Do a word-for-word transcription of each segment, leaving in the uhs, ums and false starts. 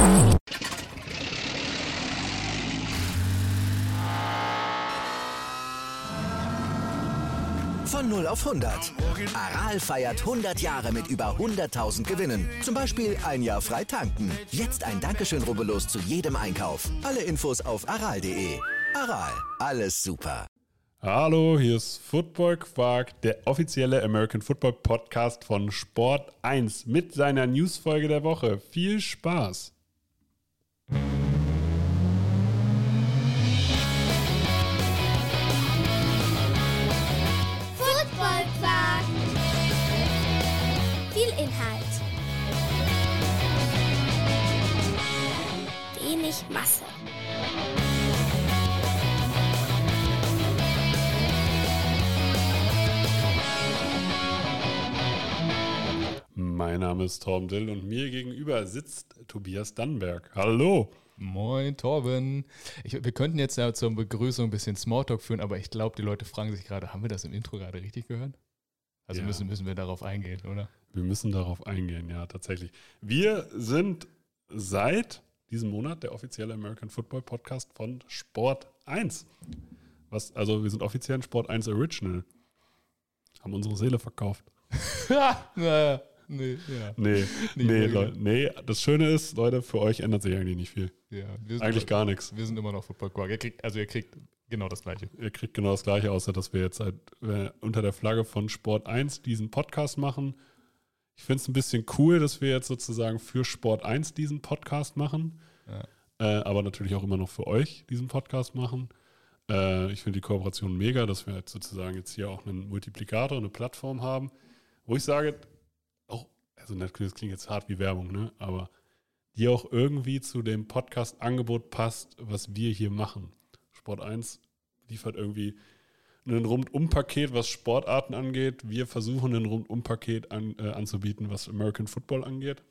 Von null auf hundert. Aral feiert hundert Jahre mit über hunderttausend Gewinnen. Zum Beispiel ein Jahr frei tanken. Jetzt ein Dankeschön, rubbellos zu jedem Einkauf. Alle Infos auf aral punkt de. Aral, alles super. Hallo, hier ist Football Quark, der offizielle American Football Podcast von Sport eins mit seiner Newsfolge der Woche. Viel Spaß! Football Quark. Viel Inhalt. Wenig Masse. Mein Name ist Torben Dill und mir gegenüber sitzt Tobias Dannenberg. Hallo! Moin, Torben. Ich, wir könnten jetzt ja zur Begrüßung ein bisschen Smalltalk führen, aber ich glaube, die Leute fragen sich gerade, haben wir das im Intro gerade richtig gehört? Also Ja. müssen, müssen wir darauf eingehen, oder? Wir müssen darauf eingehen, ja, tatsächlich. Wir sind seit diesem Monat der offizielle American Football Podcast von Sport eins. Was, also wir sind offiziell ein Sport eins Original. Haben unsere Seele verkauft. naja, nee, ja. Nee, Nicht nee, wirklich. Leute, nee, das Schöne ist, Leute, für euch ändert sich eigentlich nicht viel. ja wir sind Eigentlich immer, gar nichts. Wir sind immer noch Football Quark. Ihr kriegt, also ihr kriegt genau das Gleiche. Ihr kriegt genau das Gleiche, außer dass wir jetzt halt äh, unter der Flagge von Sport eins diesen Podcast machen. Ich finde es ein bisschen cool, dass wir jetzt sozusagen für Sport eins diesen Podcast machen, Ja. äh, aber natürlich auch immer noch für euch diesen Podcast machen. Äh, ich finde die Kooperation mega, dass wir halt sozusagen jetzt hier auch einen Multiplikator, eine Plattform haben, wo ich sage, auch, also natürlich, das klingt jetzt hart wie Werbung, ne? Aber die auch irgendwie zu dem Podcast-Angebot passt, was wir hier machen. Sport eins liefert irgendwie ein Rundum-Paket, was Sportarten angeht. Wir versuchen ein Rundum-Paket an, äh, anzubieten, was American Football angeht.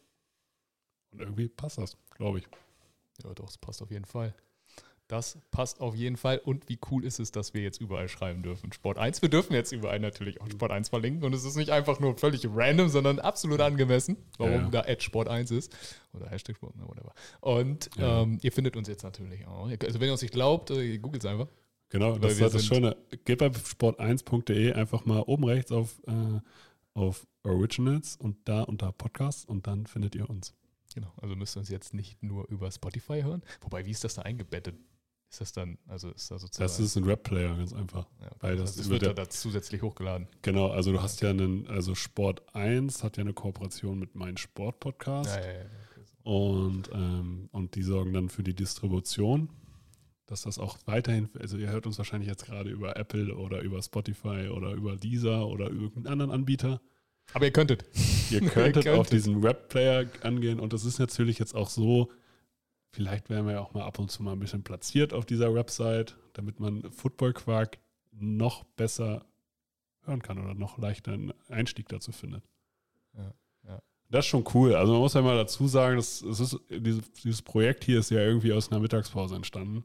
Und irgendwie passt das, glaube ich. Ja, doch, es passt auf jeden Fall. Das passt auf jeden Fall. Und wie cool ist es, dass wir jetzt überall schreiben dürfen? Sport eins, wir dürfen jetzt überall natürlich auch Sport eins verlinken. Und es ist nicht einfach nur völlig random, sondern absolut angemessen, warum Ja, ja. da at Sport eins ist. Oder Hashtag Sport, ne, whatever. Und Ja. ähm, ihr findet uns jetzt natürlich auch. Also wenn ihr uns nicht glaubt, äh, googelt es einfach. Genau, Weil das ist wir halt das sind- Schöne. Geht bei sport eins punkt de einfach mal oben rechts auf, äh, auf Originals und da unter Podcasts und dann findet ihr uns. Genau, also müsst ihr uns jetzt nicht nur über Spotify hören. Wobei, wie ist das da eingebettet? Ist das dann, also ist da sozusagen... Das ist ein Rap-Player, ganz einfach. ja, okay. weil das also es wird wird ja- da zusätzlich hochgeladen. Genau, also du hast ja einen, also Sport eins hat ja eine Kooperation mit Mein Sport Podcast. Ja, ja, ja. Okay, so. Und, ähm, und die sorgen dann für die Distribution, dass das auch weiterhin, also ihr hört uns wahrscheinlich jetzt gerade über Apple oder über Spotify oder über Deezer oder irgendeinen anderen Anbieter. Aber ihr könntet. Ihr Ihr könntet auf könntet. diesen Rap-Player angehen und das ist natürlich jetzt auch so, vielleicht werden wir ja auch mal ab und zu mal ein bisschen platziert auf dieser Website, damit man Football Quark noch besser hören kann oder noch leichter einen Einstieg dazu findet. Ja, ja. Das ist schon cool. Also man muss ja mal dazu sagen, das, das ist, dieses, dieses Projekt hier ist ja irgendwie aus einer Mittagspause entstanden.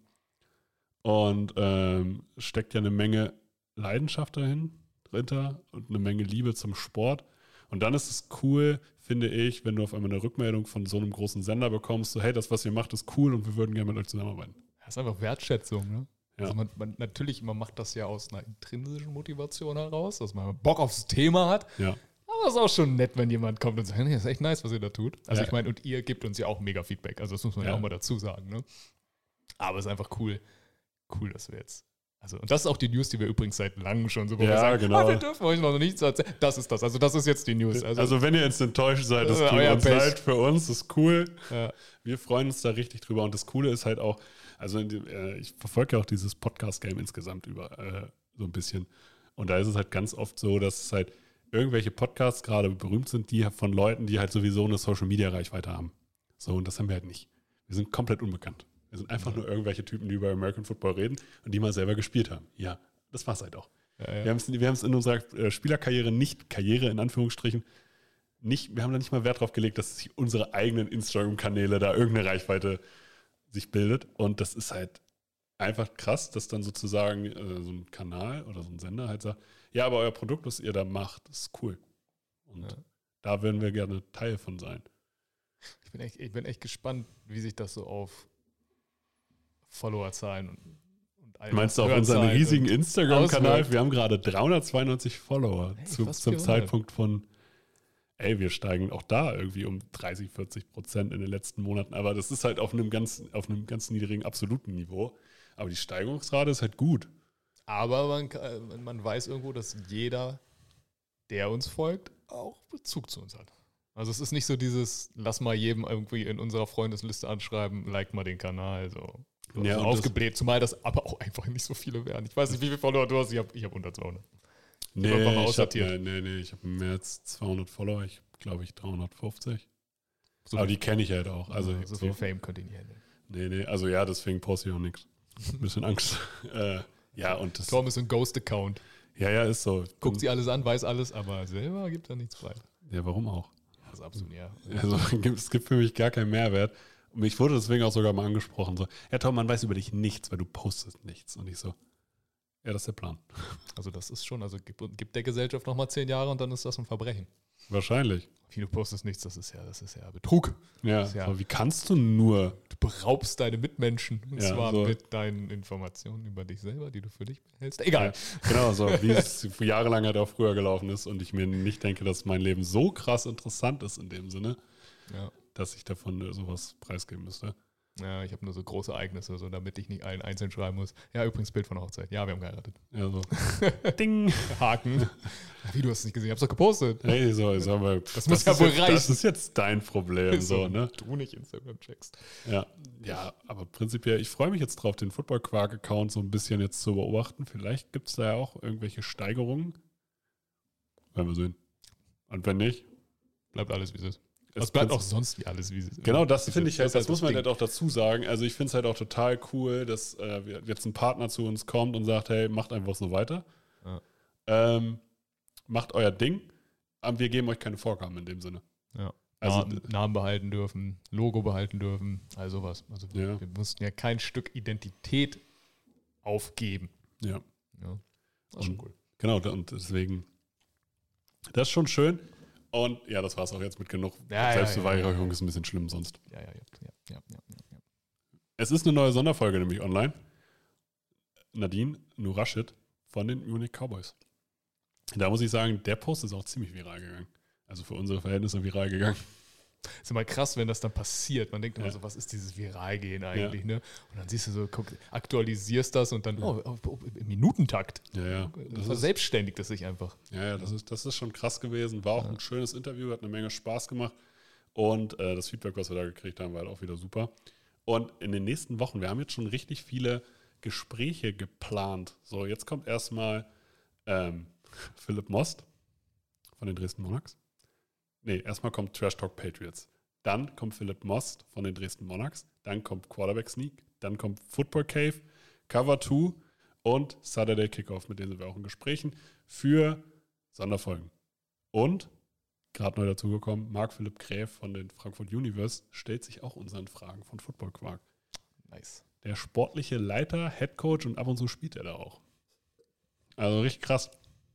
Und ähm, steckt ja eine Menge Leidenschaft dahin, dahinter und eine Menge Liebe zum Sport. Und dann ist es cool, finde ich, wenn du auf einmal eine Rückmeldung von so einem großen Sender bekommst, so hey, das, was ihr macht, ist cool und wir würden gerne mit euch zusammenarbeiten. Das ist einfach Wertschätzung, ne? Ja. Also man, man, natürlich, man macht das ja aus einer intrinsischen Motivation heraus, dass man Bock aufs Thema hat. Ja, Aber es ist auch schon nett, wenn jemand kommt und sagt, nee, das ist echt nice, was ihr da tut. Also Ja. ich meine, und ihr gebt uns ja auch mega Feedback. Also das muss man ja, Ja. auch mal dazu sagen, ne? Aber es ist einfach cool, cool, dass wir jetzt... Also, und das ist auch die News, die wir übrigens seit langem schon so, wo Ja, wir sagen, genau. ah, wir dürfen euch noch nichts erzählen. Das ist das, also das ist jetzt die News. also, Also, wenn ihr jetzt enttäuscht seid, dass Das ist ihr euer uns Pech. seid, für uns ist cool. ja, Wir freuen uns da richtig drüber. Und das Coole ist halt auch, also in dem, äh, ich verfolge ja auch dieses Podcast-Game insgesamt über äh, so ein bisschen. Und da ist es halt ganz oft so, dass es halt irgendwelche Podcasts gerade berühmt sind, die von Leuten, die halt sowieso eine Social-Media-Reichweite haben. So, und das haben wir halt nicht. Wir sind komplett unbekannt. Wir sind einfach nur irgendwelche Typen, die über American Football reden und die mal selber gespielt haben. Ja, das war's halt auch. ja, ja. Wir haben es wir haben's in unserer äh, Spielerkarriere nicht, Karriere in Anführungsstrichen, nicht, wir haben da nicht mal Wert drauf gelegt, dass sich unsere eigenen Instagram-Kanäle da irgendeine Reichweite sich bildet. Und das ist halt einfach krass, dass dann sozusagen äh, so ein Kanal oder so ein Sender halt sagt, ja, aber euer Produkt, was ihr da macht, ist cool. Und Ja. da würden wir gerne Teil von sein. Ich bin echt, ich bin echt gespannt, wie sich das so auf Followerzahlen und, und all Meinst du auf Hörzahlen unseren riesigen und Instagram-Kanal? auswirkt? Wir haben gerade dreihundertzweiundneunzig Follower Hey, zu, fast zum vierhundert. Zeitpunkt von, ey, wir steigen auch da irgendwie um dreißig, vierzig Prozent in den letzten Monaten. Aber das ist halt auf einem ganz, auf einem ganz niedrigen absoluten Niveau. Aber die Steigerungsrate ist halt gut. Aber man, kann- man weiß irgendwo, dass jeder, der uns folgt, auch Bezug zu uns hat. Also es ist nicht so dieses, lass mal jedem irgendwie in unserer Freundesliste anschreiben, like mal den Kanal, so. Ja, Ja, so und aufgebläht, zumal das aber auch einfach nicht so viele werden. Ich weiß nicht, wie viele Follower du hast, ich habe ich hab unter zweihundert. Nee, einfach mal ich habe aussortiert. nee, nee, ich hab mehr als zweihundert Follower. Ich glaube, ich dreihundertfünfzig. So Aber viel- die kenne ich halt auch. Also, so so viel Fame könnt ihr nicht handeln. nee, nee, also ja, deswegen poste ich auch nichts. Ein bisschen Angst. äh, ja, und das. Tom ist ein Ghost-Account. Ja, ja, ist so. Ich Guckt bin- sie alles an, weiß alles, aber selber gibt er nichts frei. Ja, warum auch? Das ist absolut, ja. Also es gibt für mich gar keinen Mehrwert. Und mich wurde deswegen auch sogar mal angesprochen, so, ja Tom, man weiß über dich nichts, weil du postest nichts. Und ich so, ja, das ist der Plan. Also das ist schon, also gib, gib der Gesellschaft nochmal zehn Jahre und dann ist das ein Verbrechen. Wahrscheinlich. Wie du postest nichts, das ist ja, das ist ja Betrug. Ja, Ja. so, wie kannst du nur? Du beraubst deine Mitmenschen. Und Ja, zwar so. mit deinen Informationen über dich selber, die du für dich behältst. Egal. Ja, genau, so wie es jahrelang halt auch früher gelaufen ist und ich mir nicht denke, dass mein Leben so krass interessant ist in dem Sinne, Ja, dass ich davon sowas preisgeben müsste. ja ich habe nur so große Ereignisse, so damit ich nicht allen einzeln schreiben muss. Ja, übrigens Bild von der Hochzeit. Ja, wir haben geheiratet. Ja, so. Ding! Haken. Wie, du hast es nicht gesehen? Ich hab's doch gepostet. Hey, so, ich sag mal, Das muss ja ist wohl jetzt, Das reichen. ist jetzt dein Problem, so, ne? Du nicht Instagram checkst. Ja, ja, aber prinzipiell, ich freue mich jetzt drauf, den Football Quark-Account so ein bisschen jetzt zu beobachten. Vielleicht gibt es da ja auch irgendwelche Steigerungen. Werden wir sehen. Und wenn nicht, Bleibt alles, wie es ist. es Es bleibt prinzip- auch sonst wie alles, wie es ist. Genau, das Ist finde jetzt- ich halt, ist das muss man Ding. halt auch dazu sagen. Also ich finde es halt auch total cool, dass äh, jetzt ein Partner zu uns kommt und sagt, hey, macht einfach so weiter. Ja. Ähm, macht euer Ding, aber wir geben euch keine Vorgaben in dem Sinne. Ja. Also- Namen, Namen behalten dürfen, Logo behalten dürfen, all sowas. Also wir, Ja. wir mussten ja kein Stück Identität aufgeben. Ja, Ja. Das ist schon Und- cool. genau, und deswegen, das ist schon schön. Und ja, das war es auch jetzt mit genug. Ja, ja, Selbstbeweihräucherung ja, ja. ist ein bisschen schlimm sonst. Ja, ja, ja, ja, ja, ja, ja. Es ist eine neue Sonderfolge nämlich online. Nadine Nurashid von den Munich Cowboys. Da muss ich sagen, der Post ist auch ziemlich viral gegangen. Also für unsere Verhältnisse viral gegangen. Ist immer krass, wenn das dann passiert. Man denkt immer Ja. so, was ist dieses Viralgehen eigentlich, ne? Und dann siehst du so, guck, aktualisierst das und dann, oh, oh, oh, im Minutentakt. Ja, ja. Das ist, Verselbstständigt es sich einfach. ja, ja das, ist, das ist schon krass gewesen. War auch ein schönes Interview, hat eine Menge Spaß gemacht. Und äh, das Feedback, was wir da gekriegt haben, war halt auch wieder super. Und in den nächsten Wochen, wir haben jetzt schon richtig viele Gespräche geplant. So, jetzt kommt erstmal ähm, Philipp Most von den Dresden Monarchs. Nee, erstmal kommt Trash Talk Patriots. Dann kommt Philipp Most von den Dresden Monarchs. Dann kommt Quarterback Sneak. Dann kommt Football Cave, Cover zwei und Saturday Kickoff. Mit denen sind wir auch in Gesprächen für Sonderfolgen. Und, gerade neu dazugekommen, Marc-Philipp Gräf von den Frankfurt Universe stellt sich auch unseren Fragen von Football Quark. Nice. Der sportliche Leiter, Headcoach und ab und zu spielt er da auch. Also richtig krass.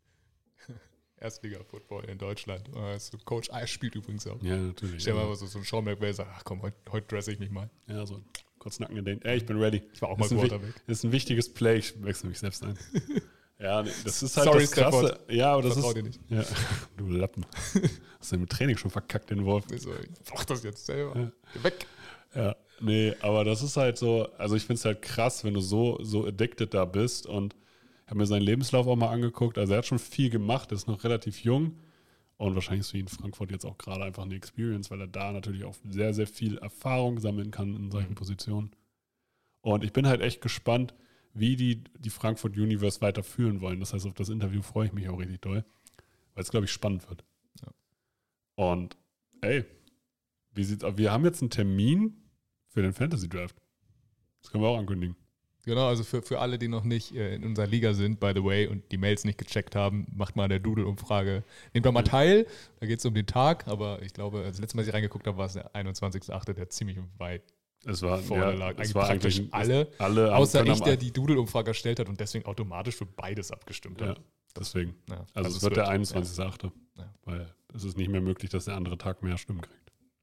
Erstliga-Football in Deutschland. Äh, so Coach Eis spielt übrigens auch. Ja, natürlich. Stell dir mal Also, so, so ein Sean McVay sagt, ach komm, heute, heute dresse ich mich mal. ja, so kurz Nacken gedenkt. Ey, ich bin ready. Ich war auch mal Das ist ein, wi- Quarterback. das ist ein wichtiges Play. Ich wechsle mich selbst ein. Ja, nee, das ist halt Sorry, das Krasse. Stafford. Ja, aber das Vertrau ist. dir nicht. Ja, du Lappen. Hast du im Training schon verkackt, den Wolf? Ich so, ich mach das jetzt selber. Ja. Geh weg. Ja, nee, aber das ist halt so, also ich finde es halt krass, wenn du so, so addicted da bist und ich habe mir seinen Lebenslauf auch mal angeguckt, also er hat schon viel gemacht, ist noch relativ jung und wahrscheinlich ist für ihn Frankfurt jetzt auch gerade einfach eine Experience, weil er da natürlich auch sehr, sehr viel Erfahrung sammeln kann in solchen Mhm. Positionen. Und ich bin halt echt gespannt, wie die die Frankfurt Universe weiterführen wollen. Das heißt, auf das Interview freue ich mich auch richtig doll, weil es, glaube ich, spannend wird. Ja. Und ey, wie sieht's aus? Wir haben jetzt einen Termin für den Fantasy Draft. Das können wir auch ankündigen. Genau, also für, für alle, die noch nicht äh, in unserer Liga sind, by the way, und die Mails nicht gecheckt haben, macht mal an der Doodle-Umfrage. Nehmt doch mal teil, da geht es um den Tag, aber ich glaube, das letzte Mal, als ich reingeguckt habe, war es der einundzwanzigster achte, der ziemlich weit Es war, vorne ja, lag. es Eigentlich war praktisch eigentlich alle, alle am- außer können ich, am- der die Doodle-Umfrage erstellt hat und deswegen automatisch für beides abgestimmt Ja, hat. deswegen. Ja, Also, es wird der einundzwanzigste achte Ja. Weil es ist nicht mehr möglich, dass der andere Tag mehr Stimmen kriegt.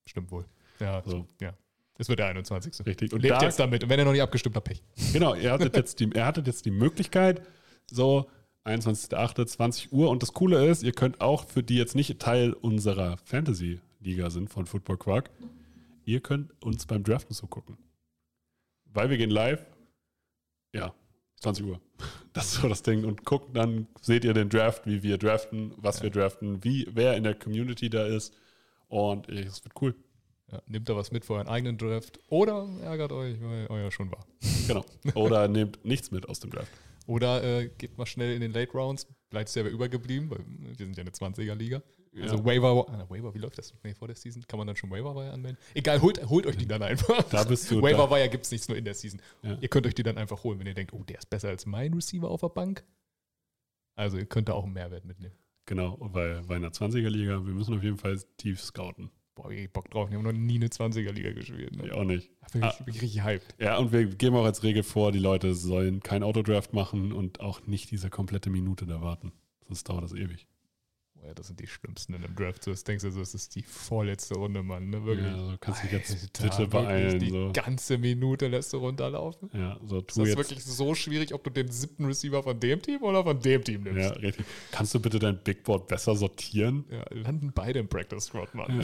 Stimmt wohl. Ja, So. so. ja. Es wird der einundzwanzigste Richtig. Und Und lebt da- jetzt damit. Und wenn er noch nicht abgestimmt hat, Pech. Genau, ihr hattet jetzt die, er hattet jetzt die Möglichkeit, so einundzwanzigster achter zwanzig Uhr. Und das Coole ist, ihr könnt auch, für die jetzt nicht Teil unserer Fantasy-Liga sind von Football Quark, ihr könnt uns beim Draften zugucken. Weil wir gehen live, ja, zwanzig Uhr. Das ist so das Ding. Und guckt, dann seht ihr den Draft, wie wir draften, was Ja. wir draften, wie, wer in der Community da ist. Und es wird cool. Ja, nehmt da was mit für euren eigenen Draft. Oder ärgert euch, weil euer schon war. Genau. Oder nehmt nichts mit aus dem Draft. Oder äh, geht mal schnell in den Late Rounds. Bleibt selber übergeblieben, weil wir sind ja eine zwanziger-Liga. Also Ja. Waiver, ah, Waiver, wie läuft das? Nee, vor der Season kann man dann schon Waiver-Wire anmelden? Egal, holt, holt euch die dann einfach. Da bist du. Waiver-Wire gibt es nicht nur in der Season. Ja. Ihr könnt euch die dann einfach holen, wenn ihr denkt, oh, der ist besser als mein Receiver auf der Bank. Also ihr könnt da auch einen Mehrwert mitnehmen. Genau, weil bei einer zwanziger-Liga, wir müssen auf jeden Fall tief scouten. Boah, ich hab Bock drauf. Wir haben noch nie eine zwanziger-Liga gespielt. Ich Ne? auch nicht. Da bin ich, Ah. bin ich richtig hyped. Ja, und wir geben auch als Regel vor, die Leute sollen kein Autodraft machen und auch nicht diese komplette Minute da warten. Sonst dauert das ewig. Boah, das sind die Schlimmsten in einem Draft. So, das denkst du so, das ist die vorletzte Runde, Mann. Ne? Wirklich. Ja, also kannst dich jetzt Alter, bitte wirklich, beeilen. Die So. ganze Minute lässt du runterlaufen. Ja, so Ist tu das jetzt. wirklich so schwierig, ob du den siebten Receiver von dem Team oder von dem Team nimmst? Ja, richtig. Kannst du bitte dein Big Board besser sortieren? Ja, landen beide im Practice Squad, Mann.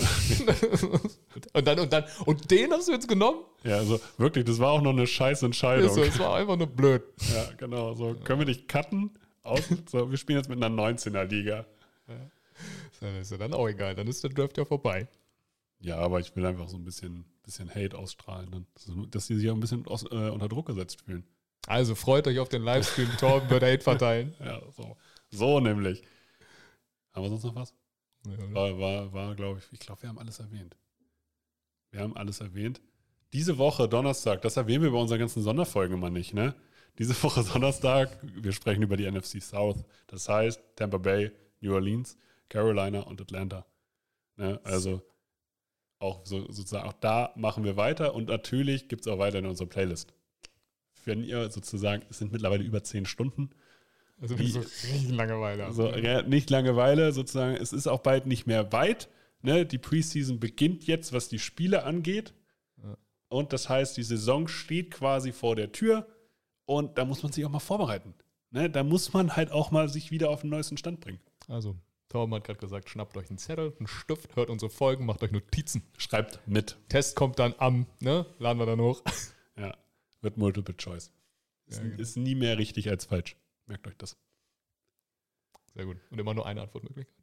und dann, und dann, und den hast du jetzt genommen? Ja, also wirklich, das war auch noch eine scheiß Entscheidung. Ist so, es war einfach nur blöd. Ja, genau. So, können wir dich cutten? Aus, so, wir spielen jetzt mit einer neunzehner-Liga. Das ist ja dann auch egal, dann ist der Draft ja vorbei. Ja, aber ich will einfach so ein bisschen, bisschen Hate ausstrahlen, dann, dass die sich auch ein bisschen aus, äh, unter Druck gesetzt fühlen. Also freut euch auf den Livestream, Torben wird Hate verteilen. Ja, so. So nämlich. Haben wir sonst noch was? Ja, War, war, war glaube ich, ich glaube, wir haben alles erwähnt. Wir haben alles erwähnt. Diese Woche, Donnerstag, das erwähnen wir bei unseren ganzen Sonderfolgen immer nicht, ne? Diese Woche Donnerstag, wir sprechen über die N F C South. Das heißt Tampa Bay, New Orleans, Carolina und Atlanta. Ne? Also auch so, sozusagen, auch da machen wir weiter und natürlich gibt es auch weiter in unserer Playlist. Wenn ihr sozusagen, es sind mittlerweile über zehn Stunden, Also wenn du so richtig Langeweile hast. also ja, nicht Langeweile sozusagen, es ist auch bald nicht mehr weit. Ne? Die Preseason beginnt jetzt, was die Spiele angeht. Ja. Und das heißt, die Saison steht quasi vor der Tür und da muss man sich auch mal vorbereiten. Ne? Da muss man halt auch mal sich wieder auf den neuesten Stand bringen. Also, Torben hat gerade gesagt, schnappt euch einen Zettel, einen Stift, hört unsere Folgen, macht euch Notizen. Schreibt mit. Test kommt dann am, ne? Laden wir dann hoch. Ja, wird Multiple Choice. Ist, Ja, genau. ist nie mehr richtig als falsch. Merkt euch das. Sehr gut. Und immer nur eine Antwortmöglichkeit.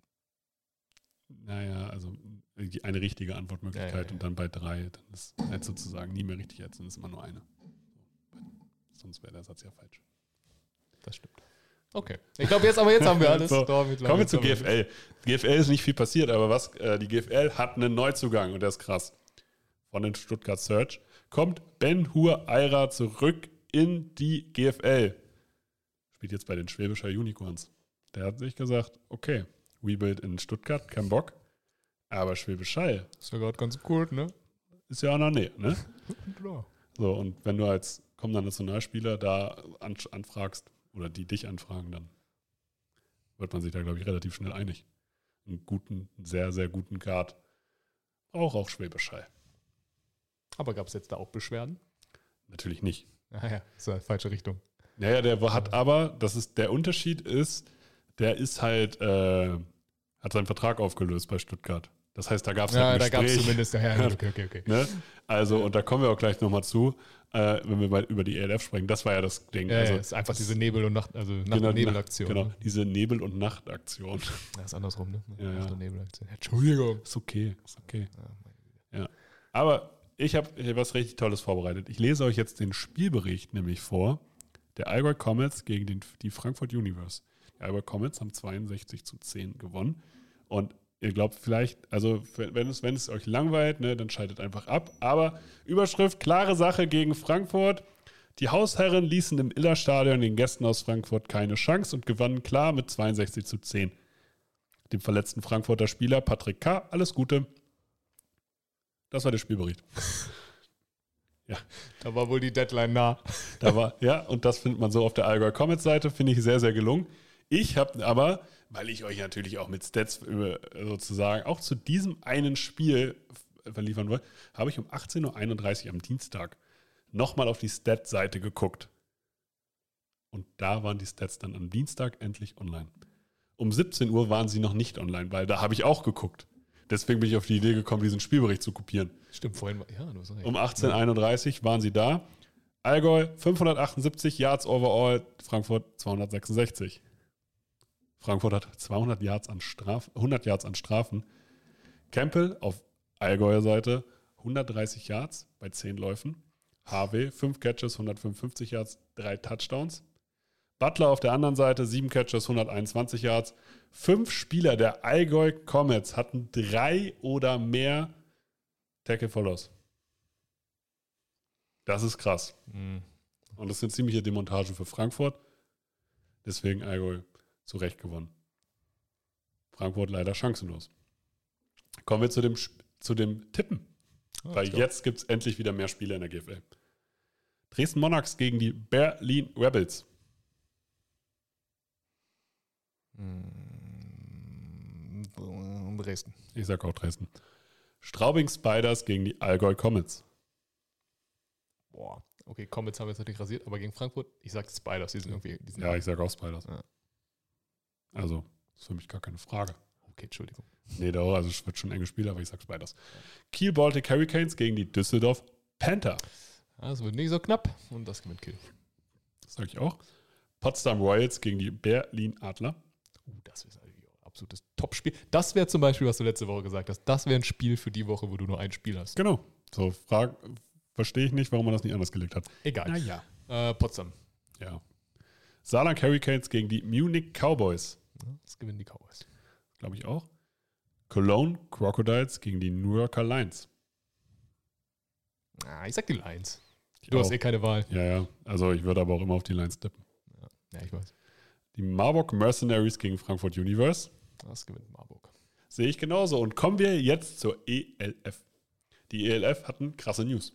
Naja, also die- eine richtige Antwortmöglichkeit Ja, ja, ja. und dann bei drei, dann ist halt sozusagen nie mehr richtig als, dann ist immer nur eine. Sonst wäre der Satz ja falsch. Das stimmt. Okay. Ich glaube, jetzt, aber jetzt haben wir alles. So, Torben, ich glaub, Kommen wir jetzt zu haben G F L. G F L ist nicht viel passiert, aber was äh, die G F L hat einen Neuzugang und der ist krass. Von den Stuttgart Surge kommt Ben Hur Eira zurück in die G F L. Spielt jetzt bei den Schwäbischer Unicorns. Der hat sich gesagt, okay, Rebuild in Stuttgart, kein Bock, aber Schwäbisch Hall Ist ja gerade ganz cool, ne? ist ja auch in der Nähe, ne? Klar. So, und wenn du als kommender Nationalspieler da an, anfragst oder die dich anfragen, dann wird man sich da, glaube ich, relativ schnell einig. Einen guten, sehr, sehr guten Guard braucht auch Schwäbisch Hall. Aber gab es jetzt da auch Beschwerden? Natürlich nicht. Ah ja, ist ja falsche Richtung. Naja, der hat aber, das ist der Unterschied ist, der ist halt, äh, hat seinen Vertrag aufgelöst bei Stuttgart. Das heißt, da gab es Ja, halt da ein gab es Gespräch. zumindest, ja, ja, okay, okay, okay. Ne? Also, und da kommen wir auch gleich nochmal zu, äh, wenn wir mal über die E L F sprechen. Das war ja das Ding. Ja, also, ja, ist einfach diese Nebel- und Nacht, also Nacht- genau, und Nebelaktion. Genau, Ne? diese Nebel- und Nachtaktion. Ja, ist andersrum, ne? Ja, Nacht- ja. und Nebelaktion. Entschuldigung. Ist okay, ist okay. Ja, meine Güte. Aber ich habe hier was richtig Tolles vorbereitet. Ich lese euch jetzt den Spielbericht nämlich vor. Der Allgäu Comets gegen den, die Frankfurt Universe. Die Allgäu Comets haben zweiundsechzig zu zehn gewonnen. Und ihr glaubt vielleicht, also wenn es, wenn es euch langweilt, ne, dann schaltet einfach ab. Aber Überschrift, klare Sache gegen Frankfurt. Die Hausherren ließen im Illerstadion den Gästen aus Frankfurt keine Chance und gewannen klar mit zweiundsechzig zu zehn. Dem verletzten Frankfurter Spieler Patrick K. alles Gute. Das war der Spielbericht. Da war wohl die Deadline nah. Da war, ja, und das findet man so auf der Allgäu Comets Seite, finde ich sehr, sehr gelungen. Ich habe aber, weil ich euch natürlich auch mit Stats über, sozusagen auch zu diesem einen Spiel verliefern wollt, habe ich um achtzehn Uhr einunddreißig am Dienstag nochmal auf die Stat-Seite geguckt. Und da waren die Stats dann am Dienstag endlich online. Um siebzehn Uhr waren sie noch nicht online, weil da habe ich auch geguckt. Deswegen bin ich auf die Idee gekommen, diesen Spielbericht zu kopieren. Stimmt, vorhin war, ja, du sagst. Um achtzehn Uhr einunddreißig waren sie da. Allgäu fünfhundertachtundsiebzig Yards overall, Frankfurt zweihundertsechsundsechzig. Frankfurt hat zweihundert Yards an Straf, hundert Yards an Strafen. Campbell auf Allgäuer Seite hundertdreißig Yards bei zehn Läufen. H W fünf Catches, hundertfünfundfünfzig Yards, drei Touchdowns. Butler auf der anderen Seite, sieben Catches, hunderteinundzwanzig Yards. Fünf Spieler der Allgäu Comets hatten drei oder mehr Tackle for Loss. Das ist krass. Mhm. Und das ist eine ziemliche Demontage für Frankfurt. Deswegen Allgäu zu Recht gewonnen. Frankfurt leider chancenlos. Kommen wir zu dem, zu dem Tippen. Oh, Weil jetzt gibt es endlich wieder mehr Spiele in der G F L. Dresden Monarchs gegen die Berlin Rebels. Dresden. Ich sag auch Dresden. Straubing Spiders gegen die Allgäu Comets. Boah, okay, Comets haben wir jetzt natürlich rasiert, aber gegen Frankfurt, ich sag Spiders, die sind irgendwie. Die sind Ja, ich sag auch Spiders. Ja. Also, das ist für mich gar keine Frage. Okay, Entschuldigung. Nee, da, also es wird schon ein enges Spiel, aber ich sag Spiders. Kiel Baltic Hurricanes gegen die Düsseldorf Panther. Das wird nicht so knapp und das gewinnt Kiel. Das sage ich auch. Potsdam Royals gegen die Berlin Adler. Uh, das ist natürlich auch ein absolutes Top-Spiel. Das wäre zum Beispiel, was du letzte Woche gesagt hast. Das wäre ein Spiel für die Woche, wo du nur ein Spiel hast. Genau. So, frag, verstehe ich nicht, warum man das nicht anders gelegt hat. Egal. Naja. Äh, Potsdam. Ja. Saarland Hurricanes gegen die Munich Cowboys. Ja, das gewinnen die Cowboys. Glaube ich auch. Cologne Crocodiles gegen die New Yorker Lions. Ah, ich sag die Lions. Ich Du auch. hast eh keine Wahl. Ja, ja. Also ich würde aber auch immer auf die Lions tippen. Ja, ja, ich weiß. Die Marburg Mercenaries gegen Frankfurt Universe. Das gewinnt Marburg. Sehe ich genauso. Und kommen wir jetzt zur E L F. Die E L F hatten krasse News.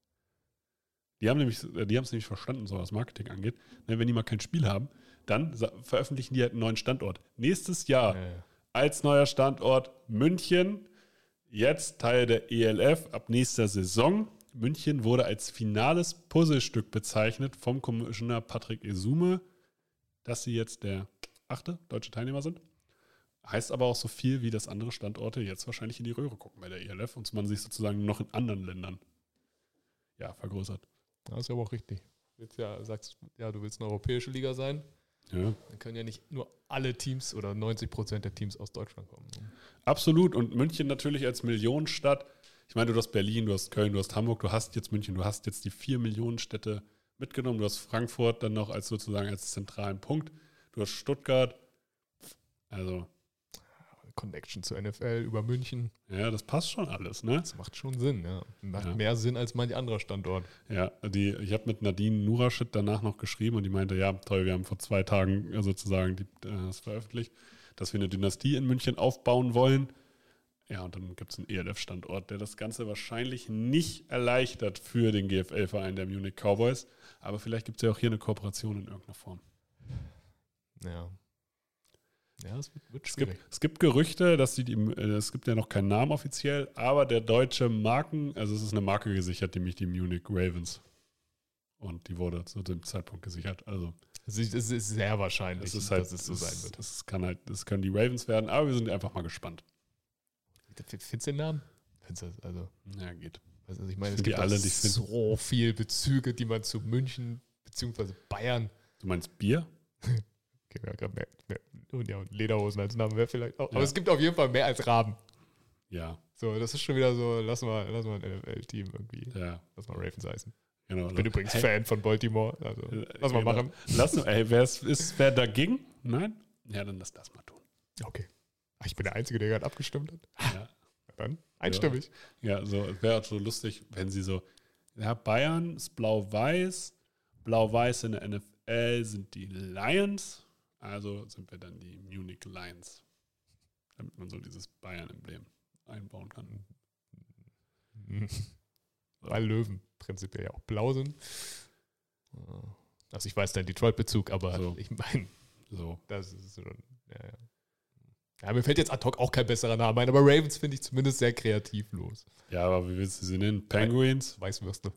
Die haben nämlich, die haben es nämlich verstanden, so was Marketing angeht. Ne, wenn die mal kein Spiel haben, dann sa- veröffentlichen die halt einen neuen Standort. Nächstes Jahr Ja, ja. als neuer Standort München. Jetzt Teil der E L F ab nächster Saison. München wurde als finales Puzzlestück bezeichnet vom Commissioner Patrick Esume, dass sie jetzt der achte deutsche Teilnehmer sind. Heißt aber auch so viel, wie dass andere Standorte jetzt wahrscheinlich in die Röhre gucken bei der E L F und man sich sozusagen noch in anderen Ländern ja, vergrößert. Das ist aber auch richtig. Du willst ja, sagst, ja, du willst eine europäische Liga sein. Ja. Dann können ja nicht nur alle Teams oder neunzig Prozent der Teams aus Deutschland kommen. Absolut. Und München natürlich als Millionenstadt. Ich meine, du hast Berlin, du hast Köln, du hast Hamburg, du hast jetzt München, du hast jetzt die vier Millionenstädte mitgenommen. Du hast Frankfurt dann noch als sozusagen als zentralen Punkt. Du hast Stuttgart. Also, Connection zur N F L über München. ja, das passt schon alles, ne? Das macht schon Sinn, ja. Macht Ja. mehr Sinn als manch anderer Standort. Ja, die, ich habe mit Nadine Nuraschid danach noch geschrieben und die meinte, ja, toll, wir haben vor zwei Tagen äh, sozusagen die, äh, das veröffentlicht, dass wir eine Dynastie in München aufbauen wollen. Ja, und dann gibt es einen E L F-Standort, der das Ganze wahrscheinlich nicht erleichtert für den G F L-Verein der Munich Cowboys. Aber vielleicht gibt es ja auch hier eine Kooperation in irgendeiner Form. Ja. Ja, es wird, wird Es schwierig. gibt, es gibt Gerüchte, dass die, die, äh, es gibt ja noch keinen Namen offiziell, aber der deutsche Marken, also es ist eine Marke gesichert, nämlich die Munich Ravens. Und die wurde zu dem Zeitpunkt gesichert. Also Es ist, es ist sehr wahrscheinlich, es ist halt, dass es so es, sein wird. Das kann halt, das können die Ravens werden, aber wir sind einfach mal gespannt. Findest du den Namen? Findest du das? Also, Ja, geht. also ich meine, es Find die gibt alle, auch die find- so viele Bezüge, die man zu München bzw. Bayern. Du meinst Bier? Okay, wir haben gerade mehr, mehr und ja, und Lederhosen als Namen wäre vielleicht auch. Ja. Aber es gibt auf jeden Fall mehr als Raben. Ja, So, das ist schon wieder so, lass mal, lass mal ein N F L-Team irgendwie. ja, Lass mal Ravens heißen. genau. Ich bin übrigens Hey, Fan von Baltimore. Also, lass mal genau. machen. Lass mal, ey, wer ist, ist wer dagegen? Nein? Ja, dann lass das mal tun. Okay. Ach, ich bin der Einzige, der gerade abgestimmt hat. Ja, Na dann, einstimmig. ja so, es wäre auch so lustig, wenn sie so, ja, Bayern ist blau-weiß, blau-weiß in der N F L sind die Lions, also sind wir dann die Munich Lions. Damit man so dieses Bayern-Emblem einbauen kann. Mhm. Weil Löwen prinzipiell ja auch blau sind. Also ich weiß deinen Detroit-Bezug, aber So. ich meine, So. das ist schon, ja, ja. Ja, mir fällt jetzt ad hoc auch kein besserer Name ein, aber Ravens finde ich zumindest sehr kreativlos. Ja, aber wie willst du sie nennen? Penguins? Weißwürste.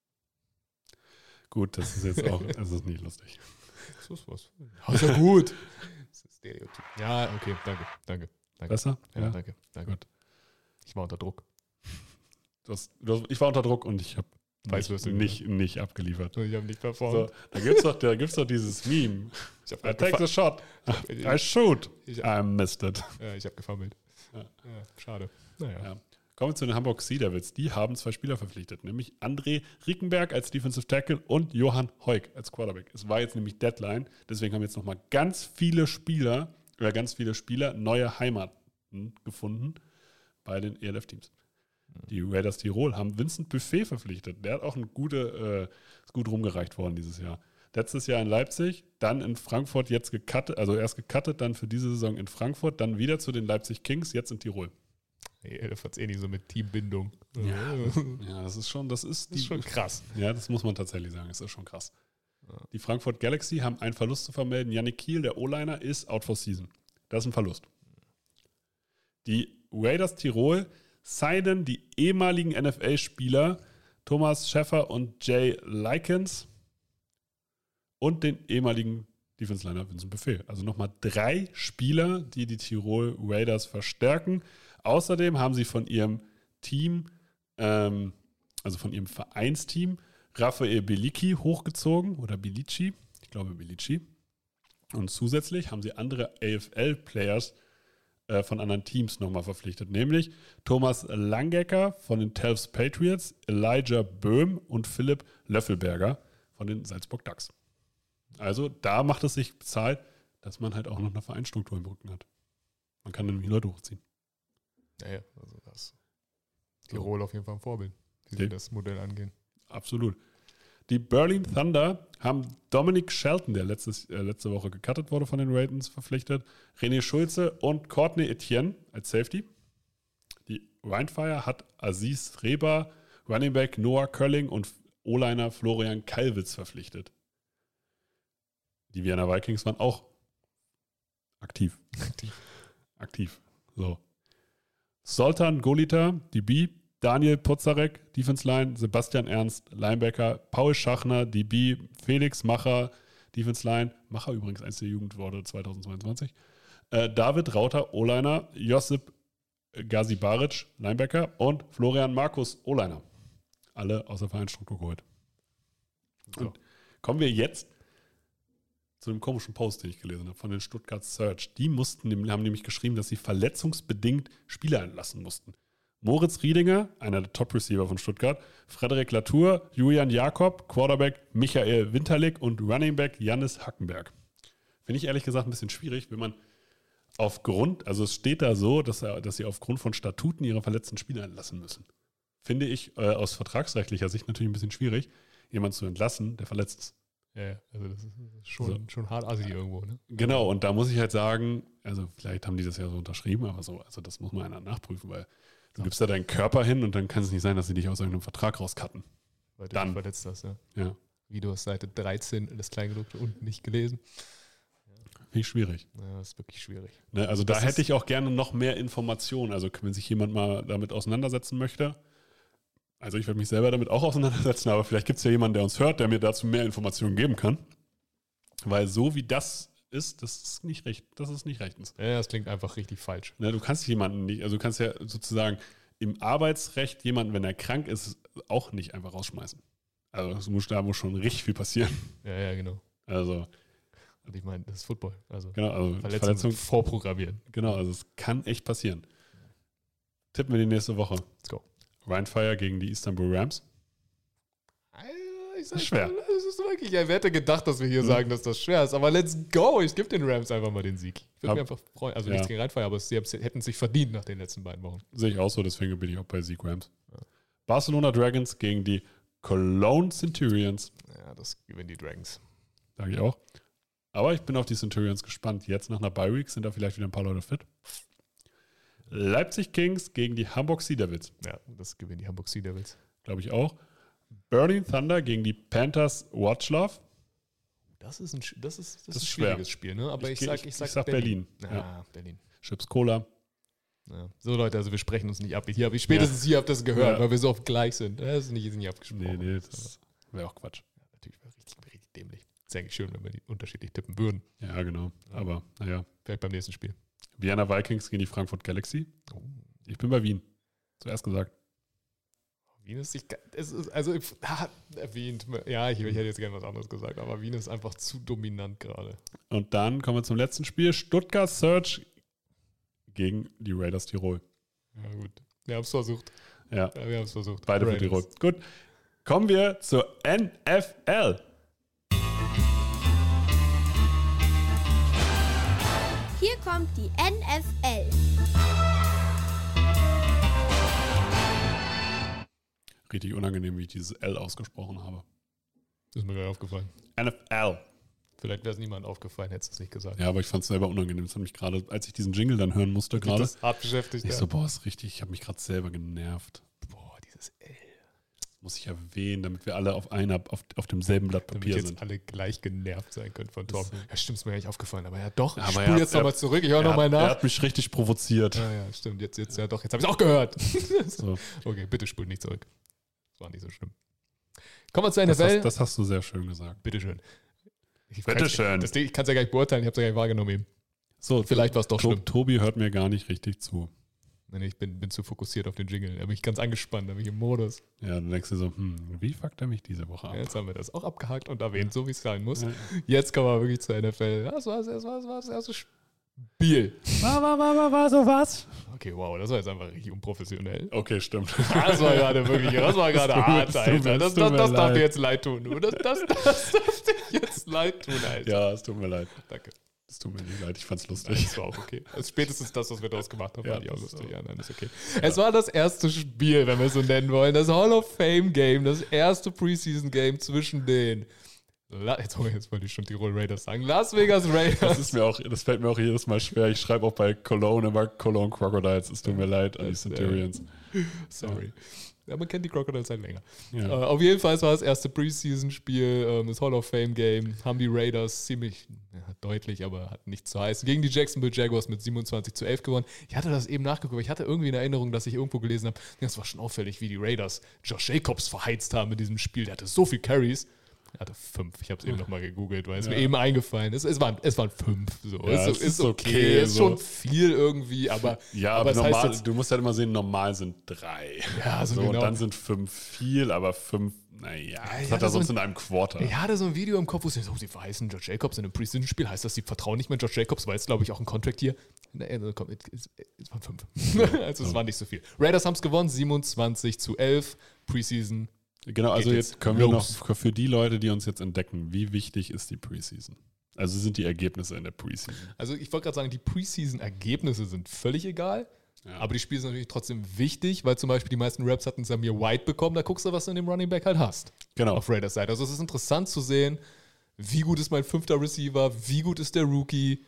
Gut, das ist jetzt auch, das ist nicht lustig. Das ist was. Ja, ist ja gut. Das ist Stereotyp. Ja, okay, danke, danke. danke. Besser? Ja, danke, danke. Gut. Ich war unter Druck. Du hast, du hast, ich war unter Druck und ich habe Weißwürste nicht, nicht, nicht abgeliefert. Ich habe nicht So, performt. da gibt es doch, da gibt's doch dieses Meme. Ich I habe take the shot. I shoot. Ich- I missed it. ja, ich hab gefummelt. Ja. Ja, schade. Naja. Ja. Kommen wir zu den Hamburg Sea Devils. Die haben zwei Spieler verpflichtet, nämlich André Rickenberg als Defensive Tackle und Johann Heuk als Quarterback. Es war jetzt nämlich Deadline, deswegen haben jetzt nochmal ganz viele Spieler oder ganz viele Spieler neue Heimaten gefunden bei den E L F-Teams. Die Raiders Tirol haben Vincent Buffet verpflichtet. Der hat auch eine gute, äh, ist gut rumgereicht worden dieses Jahr. Letztes Jahr in Leipzig, dann in Frankfurt, jetzt gecuttet, also erst gecuttet, dann für diese Saison in Frankfurt, dann wieder zu den Leipzig Kings, jetzt in Tirol. Nee, das hat eh nicht so mit Teambindung. Ja. Ja, das ist schon, das ist, Das ist schon krass. Ja, das muss man tatsächlich sagen, das ist schon krass. Die Frankfurt Galaxy haben einen Verlust zu vermelden. Yannick Kiel, der O-Liner, ist out for season. Das ist ein Verlust. Die Raiders Tirol signen die ehemaligen N F L-Spieler Thomas Schäffer und Jay Likens und den ehemaligen Defense-Liner Vincent Buffet. Also nochmal drei Spieler, die die Tirol Raiders verstärken. Außerdem haben sie von ihrem Team, ähm, also von ihrem Vereinsteam, Raphael Bellicki hochgezogen oder Bellicci, ich glaube Bellicci. Und zusätzlich haben sie andere A F L-Players äh, von anderen Teams nochmal verpflichtet, nämlich Thomas Langecker von den Telfs Patriots, Elijah Böhm und Philipp Löffelberger von den Salzburg Ducks. Also da macht es sich bezahlt, dass man halt auch noch eine Vereinsstruktur im Rücken hat. Man kann nämlich Leute hochziehen. Naja, also das Tirol auf jeden Fall ein Vorbild, wie Okay. sie das Modell angehen. Absolut. Die Berlin Thunder haben Dominic Shelton, der letztes, äh, letzte Woche gecuttet wurde von den Ravens, verpflichtet, René Schulze und Courtney Etienne als Safety. Die Rheinfire hat Aziz Reba, Running Back Noah Kölling und O-Liner Florian Kalwitz verpflichtet. Die Vienna Vikings waren auch aktiv. Aktiv. Aktiv. So. Soltan Golita, D B, Daniel Pozarek, Defense Line, Sebastian Ernst, Linebacker, Paul Schachner, D B, Felix Macher, Defense Line, Macher übrigens eins der Jugendworte zweitausendzweiundzwanzig, äh, David Rauter, O-Liner, Josip Gazibaric, Linebacker und Florian Markus, O-Liner. Alle aus der Vereinsstruktur geholt. So. Und kommen wir jetzt zu dem komischen Post, den ich gelesen habe, von den Stuttgart Search. Die mussten, haben nämlich geschrieben, dass sie verletzungsbedingt Spieler entlassen mussten. Moritz Riedinger, einer der Top-Receiver von Stuttgart, Frederik Latour, Julian Jakob, Quarterback Michael Winterlich und Running Back Jannis Hackenberg. Finde ich ehrlich gesagt ein bisschen schwierig, wenn man aufgrund, also es steht da so, dass, er, dass sie aufgrund von Statuten ihre verletzten Spieler entlassen müssen. Finde ich äh, aus vertragsrechtlicher Sicht natürlich ein bisschen schwierig, jemanden zu entlassen, der verletzt ist. Ja, ja, also das ist schon, So. schon hart assi irgendwo, ne? Genau, und da muss ich halt sagen, also vielleicht haben die das ja so unterschrieben, aber so, also das muss man einer nachprüfen, weil du gibst da deinen Körper hin und dann kann es nicht sein, dass sie dich aus irgendeinem Vertrag rauscutten. Weil du Dann. dich verletzt hast, ja. Ja, Video aus Seite dreizehn, das Kleingedruckte unten nicht gelesen. finde ich schwierig. Ja, das ist wirklich schwierig. Ne, also da Das hätte ist- ich auch gerne noch mehr Informationen. Also wenn sich jemand mal damit auseinandersetzen möchte. Also ich werde mich selber damit auch auseinandersetzen, aber vielleicht gibt es ja jemanden, der uns hört, der mir dazu mehr Informationen geben kann. Weil so wie das ist, das ist nicht recht, das ist nicht rechtens. Ja, das klingt einfach richtig falsch. Ne, du kannst jemanden nicht, also du kannst ja sozusagen im Arbeitsrecht jemanden, wenn er krank ist, auch nicht einfach rausschmeißen. Also es muss, da muss schon richtig viel passieren. Ja, ja, genau. Also Und ich meine, das ist Football. Also genau, also Verletzung, Verletzung, vorprogrammieren. genau, also es kann echt passieren. Tippen wir die nächste Woche. Let's go. Rheinfire gegen die Istanbul Rams. Ich sag, Schwer. Das ist wirklich, wer hätte gedacht, dass wir hier sagen, dass das schwer ist. Aber let's go. Ich gebe den Rams einfach mal den Sieg. Ich würde Hab- mich einfach freuen. Also ja. nichts gegen Rheinfire, aber sie hätten es sich verdient nach den letzten beiden Wochen. Sehe ich auch so, deswegen bin ich auch bei Sieg Rams. Barcelona Dragons gegen die Cologne Centurions. Ja, das gewinnen die Dragons. Sage ich auch. Aber ich bin auf die Centurions gespannt. Jetzt nach einer Bye Week sind da vielleicht wieder ein paar Leute fit. Leipzig Kings gegen die Hamburg Sea Devils. Ja, das gewinnen die Hamburg Sea Devils. Glaube ich auch. Berlin Thunder gegen die Panthers Watchlove. Das ist ein, sch- das ist, das Das ist ist ein schwer. schwieriges Spiel, ne? Aber Ich ich, geh- sag, ich- ich sag, ich sag Berlin. Berlin. Ah, Ja. Berlin. Chips Cola. Ja. So Leute, also wir sprechen uns nicht ab. Hier habe ich spätestens ja. hier habt ihr das gehört, ja. weil wir so oft gleich sind. Das ist nicht, ist nicht abgesprochen. Nee, nee, das wäre auch Quatsch. Ja, natürlich wäre richtig, richtig dämlich. Ist eigentlich schön, wenn wir die unterschiedlich tippen würden. Ja, genau. Ja. Aber, naja. Vielleicht beim nächsten Spiel. Vienna Vikings gegen die Frankfurt Galaxy. Oh. Ich bin bei Wien. Zuerst gesagt. Wien ist nicht, es ist, also ah, erwähnt, ja, ich, ich hätte jetzt gerne was anderes gesagt, aber Wien ist einfach zu dominant gerade. Und dann kommen wir zum letzten Spiel. Stuttgart Surge gegen die Raiders Tirol. Ja gut, wir haben es versucht. Ja. ja, wir haben es versucht. Beide für Tirol. Gut, kommen wir zur N F L. Hier kommt die N F L. Richtig unangenehm, wie ich dieses L ausgesprochen habe. Das ist mir gerade aufgefallen. N F L. Vielleicht wäre es niemandem aufgefallen, hättest du es nicht gesagt. Ja, aber ich fand es selber unangenehm. Das hat mich gerade, als ich diesen Jingle dann hören musste, gerade. Das hart beschäftigt. Ich ja. so, boah, ist richtig, ich habe mich gerade selber genervt. Boah, dieses L. Muss ich erwähnen, damit wir alle auf einer, auf, auf demselben Blatt Papier damit sind. Jetzt alle gleich genervt sein können von Tom. Ja, stimmt, ist mir gar nicht aufgefallen. Aber ja, doch, ich aber spule jetzt nochmal zurück. Ich höre nochmal nach. Er hat mich richtig provoziert. Ja, ja, stimmt. Jetzt, jetzt, ja doch. Jetzt habe ich es auch gehört. So. Okay, bitte spul nicht zurück. Das war nicht so schlimm. Kommen wir zur N F L. Das hast, das hast du sehr schön gesagt. Bitteschön. Ich Bitteschön. Das, ich kann es ja gar nicht beurteilen. Ich habe es ja gar nicht wahrgenommen eben. So, vielleicht war es doch to- schlimm. Tobi hört mir gar nicht richtig zu. Nee, ich bin, bin zu fokussiert auf den Jingle. Da bin ich ganz angespannt, da bin ich im Modus. Ja, dann denkst du so, hm, wie fuckt er mich diese Woche ab? Ja, jetzt haben wir das auch abgehakt und erwähnt, so wie es sein muss. Ja. Jetzt kommen wir wirklich zur N F L. Das war das, war, das, war das erste Spiel. War, war, war, war, war so was? Okay, wow, das war jetzt einfach richtig unprofessionell. Okay, stimmt. Das war gerade wirklich, das war gerade tut mir- hart, das tut mir- Alter. Das, das tut das, mir das darf leid. dir jetzt leid tun. Du. Das, das, das darf dir jetzt leid tun, Alter. Ja, es tut mir leid. Danke. Es tut mir nicht leid, ich fand's Nein, lustig. das war auch okay. Also spätestens das, was wir daraus gemacht haben, Ja, fand ich auch das ist lustig. auch- Ja, nein, ist okay. Es war das erste Spiel, wenn wir es so nennen wollen. Das Hall of Fame Game, das erste Preseason Game zwischen den, La- jetzt, oh, jetzt wollte ich schon Tirol Raiders sagen, Las Vegas Das, Raiders. ist mir auch, das fällt mir auch jedes Mal schwer. Ich schreibe auch bei Cologne immer Cologne Crocodiles. Es tut mir leid an die Das, äh, Centurions. Sorry. Ja, man kennt die Crocodiles halt länger. Ja. Äh, auf jeden Fall, es war das erste Preseason-Spiel, ähm, das Hall of Fame-Game. Haben die Raiders ziemlich ja, deutlich, aber hat nichts zu heißen. Gegen die Jacksonville Jaguars mit siebenundzwanzig zu elf gewonnen. Ich hatte das eben nachgeguckt, aber ich hatte irgendwie in Erinnerung, dass ich irgendwo gelesen habe, das war schon auffällig, wie die Raiders Josh Jacobs verheizt haben in diesem Spiel. Der hatte so viel Carries. Er hatte fünf. Ich habe es eben nochmal gegoogelt, weil es Ja. mir eben eingefallen ist. Es waren, es waren fünf. So. Ja, ist, es ist ist okay. okay, Ist so. schon viel irgendwie, aber, Ja, aber aber es normal, heißt jetzt, du musst halt immer sehen, normal sind drei. Ja, so so, genau. Und dann sind fünf viel, aber fünf, naja, ich das hatte hat er so sonst ein- in einem Quarter. ich hatte so ein Video im Kopf, wo sie so, sie verheißen Josh Jacobs in einem Preseason-Spiel. Heißt das, sie vertrauen nicht mehr Josh Jacobs, weil es, glaube ich, auch ein Contract hier. Nee, also komm, es, es waren fünf. Also es war nicht so viel. Raiders haben es gewonnen, siebenundzwanzig zu elf. Preseason. Genau, also Geht jetzt jetzt können wir los. noch für die Leute, die uns jetzt entdecken, wie wichtig ist die Preseason? Also sind die Ergebnisse in der Preseason. Also ich wollte gerade sagen, die Preseason-Ergebnisse sind völlig egal. Ja. Aber die Spiele sind natürlich trotzdem wichtig, weil zum Beispiel die meisten Raps hatten Samir White bekommen. Da guckst du, was du in dem Running Back halt hast. Genau. Auf Raiders Seite. Also es ist interessant zu sehen, wie gut ist mein fünfter Receiver, wie gut ist der Rookie.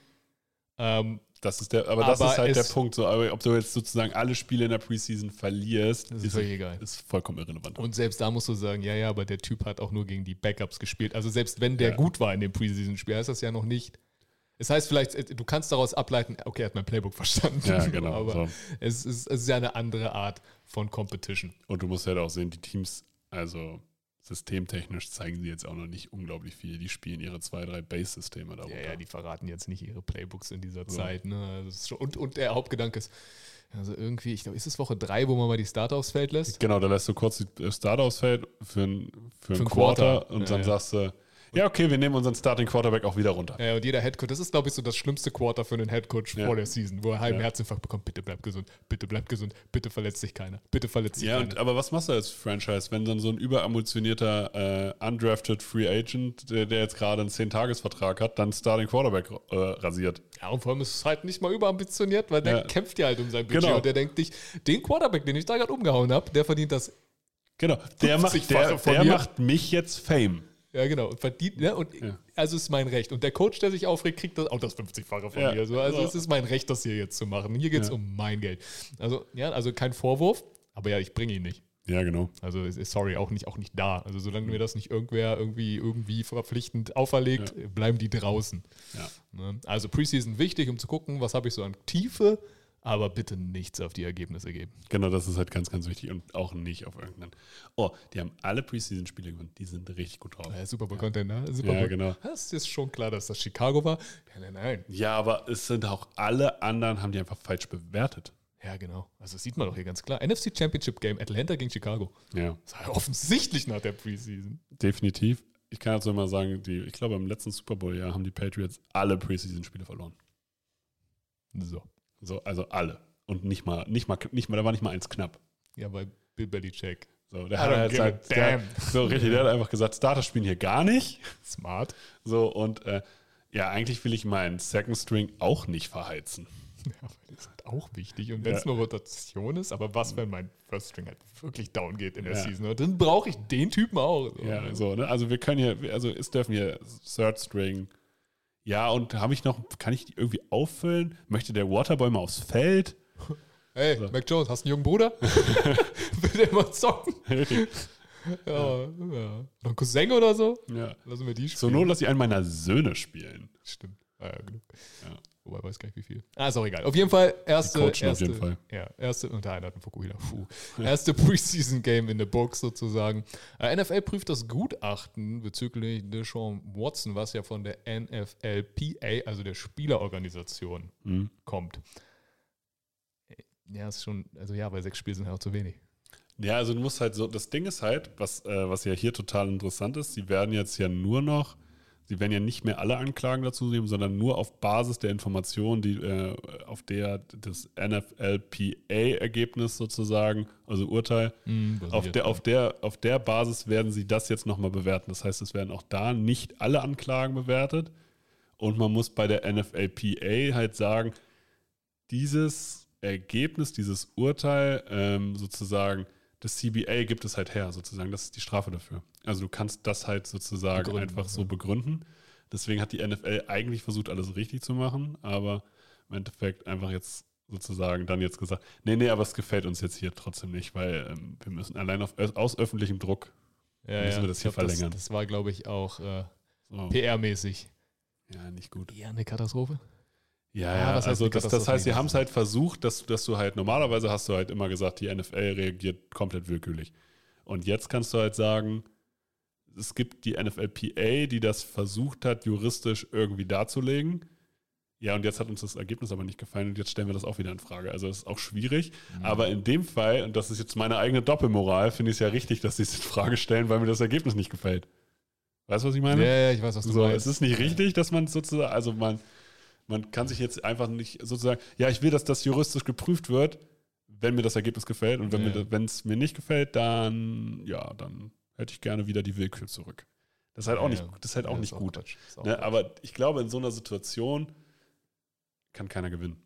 Ähm, Das ist der, aber das Aber ist halt der es- Punkt. So, aber ob du jetzt sozusagen alle Spiele in der Preseason verlierst, Das ist völlig egal. ist vollkommen irrelevant. Und selbst da musst du sagen, ja, ja, aber der Typ hat auch nur gegen die Backups gespielt. Also selbst wenn der Ja. gut war in dem Preseason-Spiel, heißt das ja noch nicht. Es heißt vielleicht, äh, du kannst daraus ableiten, okay, er hat mein Playbook verstanden. Ja, genau, aber so. es, ist, es ist ja eine andere Art von Competition. Und du musst halt auch sehen, die Teams, also systemtechnisch zeigen sie jetzt auch noch nicht unglaublich viel. Die spielen ihre zwei, drei Base-Systeme darunter. Ja, ja, die verraten jetzt nicht ihre Playbooks in dieser So. Zeit. Ne? Also es ist schon, und, und der Hauptgedanke ist, also irgendwie, ich glaube, ist es Woche drei, wo man mal die Starter aufs Feld lässt? Genau, da lässt du kurz die Starter aufs Feld für ein, für ein ein Quarter, Quarter. und Ja, dann ja. sagst du, ja, okay, wir nehmen unseren Starting Quarterback auch wieder runter. Ja, und jeder Headcoach, das ist, glaube ich, so das schlimmste Quarter für einen Headcoach Ja. vor der Season, wo er einen Ja. Herzinfarkt bekommt. Bitte bleib gesund, bitte bleib gesund, bitte verletzt sich keiner, bitte verletzt sich Ja, keiner. und, aber was machst du als Franchise, wenn dann so ein überambitionierter, äh, undrafted Free Agent, der, der jetzt gerade einen zehn-Tages-Vertrag hat, dann Starting Quarterback äh, rasiert? Ja, und vor allem ist es halt nicht mal überambitioniert, weil der Ja. kämpft ja halt um sein Budget Genau. und der denkt dich, den Quarterback, den ich da gerade umgehauen habe, der verdient das. Genau, der, macht, fünfzigfache der, von der mir. macht mich jetzt Fame. Ja, genau. Und verdient, ne? Und Ja. also ist mein Recht. Und der Coach, der sich aufregt, kriegt das auch das fünfzigfache von Ja. mir. So, also Ja. es ist mein Recht, das hier jetzt zu machen. Hier geht es Ja. um mein Geld. Also, ja, also kein Vorwurf, aber ja, ich bringe ihn nicht. Ja, genau. Also ist, sorry, auch nicht, auch nicht da. Also solange mir das nicht irgendwer irgendwie, irgendwie verpflichtend auferlegt, Ja. bleiben die draußen. Ja. Ne? Also Preseason wichtig, um zu gucken, was habe ich so an Tiefe, aber bitte nichts auf die Ergebnisse geben. Genau, das ist halt ganz, ganz wichtig und auch nicht auf irgendeinen. Oh, die haben alle Preseason-Spiele gewonnen. Die sind richtig gut drauf. Ja, Super Bowl Content, ne? Super Ja, Bowl. genau. Das ist schon klar, dass das Chicago war. Ja, nein, nein. Ja, aber es sind auch alle anderen, haben die einfach falsch bewertet. Ja, genau. Also das sieht man doch hier ganz klar. N F C Championship Game, Atlanta gegen Chicago. Ja, Das war ja offensichtlich nach der Preseason. definitiv. Ich kann jetzt mal sagen, die, ich glaube, im letzten Super Bowl-Jahr haben die Patriots alle Preseason-Spiele verloren. So. So, also alle. Und nicht mal, nicht mal, nicht mal, da war nicht mal eins knapp. Ja, bei Bill Belichick. So, der I hat don't halt give a gesagt, der, so richtig, der hat einfach gesagt, Starter spielen hier gar nicht. Smart. So, und äh, ja, eigentlich will ich meinen Second String auch nicht verheizen. Ja, aber das ist halt auch wichtig. Und wenn es Ja. nur Rotation ist, aber was, wenn mein First String halt wirklich down geht in der Ja. Season? Dann brauche ich den Typen auch. So. Ja, so, ne? Also wir können hier, also es dürfen hier Third String. Ja, und habe ich noch, kann ich die irgendwie auffüllen? Möchte der Waterboy mal aufs Feld? Hey, So. Mac Jones, hast du einen jungen Bruder? Will der mal zocken? Ja, ja. Noch ein Cousin oder so? Ja. Lassen wir die spielen. So nur, dass ich einen meiner Söhne spielen. Stimmt. Ah, ja, genug. Ja. Wobei, weiß gar nicht wie viel. Ah, ist auch egal. Auf jeden Fall, erste, Die coachen auf erste, jeden Fall. Ja, erste, und der eine hat einen Fukuhila. Puh. Erste Preseason-Game in the Books sozusagen. Äh, N F L prüft das Gutachten bezüglich Deshaun Watson, was ja von der N F L P A, also der Spielerorganisation, Mhm. kommt. Ja, ist schon, also ja, weil sechs Spiele sind halt auch zu wenig. Ja, also du musst halt so, das Ding ist halt, was, äh, was ja hier total interessant ist, sie werden jetzt ja nur noch, sie werden ja nicht mehr alle Anklagen dazu nehmen, sondern nur auf Basis der Informationen, die äh, auf der das N F L P A-Ergebnis sozusagen, also Urteil, auf der, auf, der, auf der Basis werden sie das jetzt nochmal bewerten. Das heißt, es werden auch da nicht alle Anklagen bewertet. Und man muss bei der N F L P A halt sagen, dieses Ergebnis, dieses Urteil ähm, sozusagen, das C B A gibt es halt her, sozusagen. Das ist die Strafe dafür. Also du kannst das halt sozusagen Begründen, einfach so ja. begründen. Deswegen hat die N F L eigentlich versucht, alles richtig zu machen, aber im Endeffekt einfach jetzt sozusagen dann jetzt gesagt, nee, nee, aber es gefällt uns jetzt hier trotzdem nicht, weil ähm, wir müssen allein auf, aus öffentlichem Druck Ja, müssen ja. wir das hier Ich glaub, verlängern. Das, das war, glaube ich, auch äh, so. P R-mäßig. Ja, nicht gut. Ja, eine Katastrophe. Ja, Ah, ja, was heißt also die das, das Katastrophe? heißt, sie haben es halt versucht, dass, dass du halt, normalerweise hast du halt immer gesagt, die N F L reagiert komplett willkürlich. Und jetzt kannst du halt sagen, es gibt die N F L P A, die das versucht hat, juristisch irgendwie darzulegen. Ja, und jetzt hat uns das Ergebnis aber nicht gefallen und jetzt stellen wir das auch wieder in Frage. Also das ist auch schwierig. Mhm. Aber in dem Fall, und das ist jetzt meine eigene Doppelmoral, finde ich es ja richtig, dass sie es in Frage stellen, weil mir das Ergebnis nicht gefällt. Weißt du, was ich meine? Ja, ja, ich weiß, was du So, meinst. es ist nicht richtig, dass man sozusagen, also man, man kann sich jetzt einfach nicht sozusagen, ja, ich will, dass das juristisch geprüft wird, wenn mir das Ergebnis gefällt. Und wenn Ja. mir, wenn es mir nicht gefällt, dann, ja, dann hätte ich gerne wieder die Willkür zurück. Das ist halt auch Ja, nicht, ja. das ist halt auch Ja, nicht ist gut. Quatsch. Ist auch Ne? Quatsch. Aber ich glaube, in so einer Situation kann keiner gewinnen.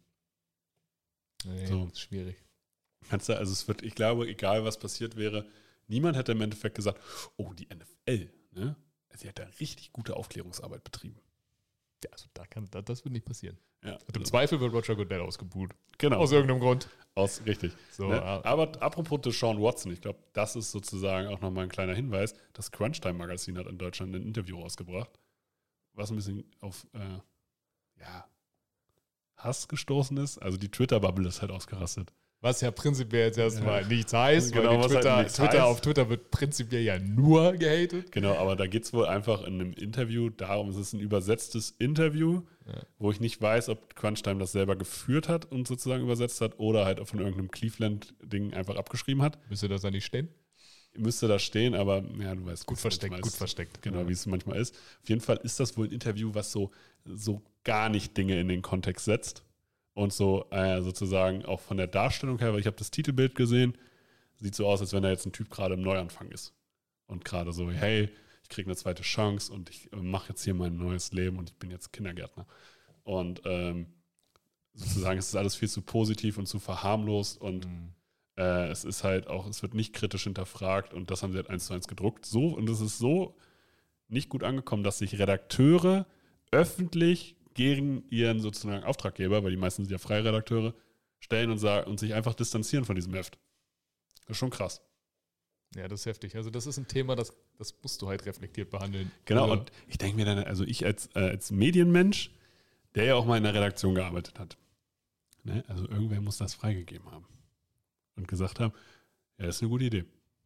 Nee, so. ist schwierig. Kannst du, also es wird, ich glaube, egal was passiert wäre, niemand hätte im Endeffekt gesagt, oh, die N F L, ne? Sie hat da richtig gute Aufklärungsarbeit betrieben. Ja, also da kann, da, das wird nicht passieren. Ja, Und im so. Zweifel wird Roger Goodell ausgebuht. Genau. Aus irgendeinem Grund. Aus, richtig. So, Ne? ja. Aber apropos Deshaun Watson, ich glaube, das ist sozusagen auch nochmal ein kleiner Hinweis. Das Crunchtime-Magazin hat in Deutschland ein Interview rausgebracht, was ein bisschen auf äh, ja, Hass gestoßen ist. Also die Twitter-Bubble ist halt ausgerastet. Was ja prinzipiell jetzt erstmal Ja. nichts heißt, Genau, weil die was halt Twitter, nichts Twitter heißt. auf Twitter wird prinzipiell ja nur gehatet. Genau, aber da geht es wohl einfach in einem Interview darum, es ist ein übersetztes Interview, Ja. wo ich nicht weiß, ob Crunchtime das selber geführt hat und sozusagen übersetzt hat oder halt von irgendeinem Cleveland-Ding einfach abgeschrieben hat. Müsste das da nicht stehen? Müsste da stehen, aber ja, du weißt. Gut wie es versteckt, manchmal gut ist. versteckt. Genau, Ja. wie es manchmal ist. Auf jeden Fall ist das wohl ein Interview, was so, so gar nicht Dinge in den Kontext setzt. Und so äh, sozusagen auch von der Darstellung her, weil ich habe das Titelbild gesehen, sieht so aus, als wenn da jetzt ein Typ gerade im Neuanfang ist. Und gerade so, hey, ich kriege eine zweite Chance und ich äh, mache jetzt hier mein neues Leben und ich bin jetzt Kindergärtner. Und ähm, sozusagen es ist alles viel zu positiv und zu verharmlost und Mhm. äh, es ist halt auch, es wird nicht kritisch hinterfragt und das haben sie halt eins zu eins gedruckt. So, und es ist so nicht gut angekommen, dass sich Redakteure öffentlich gegen ihren sozusagen Auftraggeber, weil die meisten sind ja freie Redakteure, stellen und sagen und sich einfach distanzieren von diesem Heft. Das ist schon krass. Ja, das ist heftig. Also das ist ein Thema, das, das musst du halt reflektiert behandeln. Genau, Oder? und ich denke mir dann, also ich als, äh, als Medienmensch, der ja auch mal in der Redaktion gearbeitet hat, ne? Also irgendwer muss das freigegeben haben und gesagt haben, ja, das ist eine gute Idee.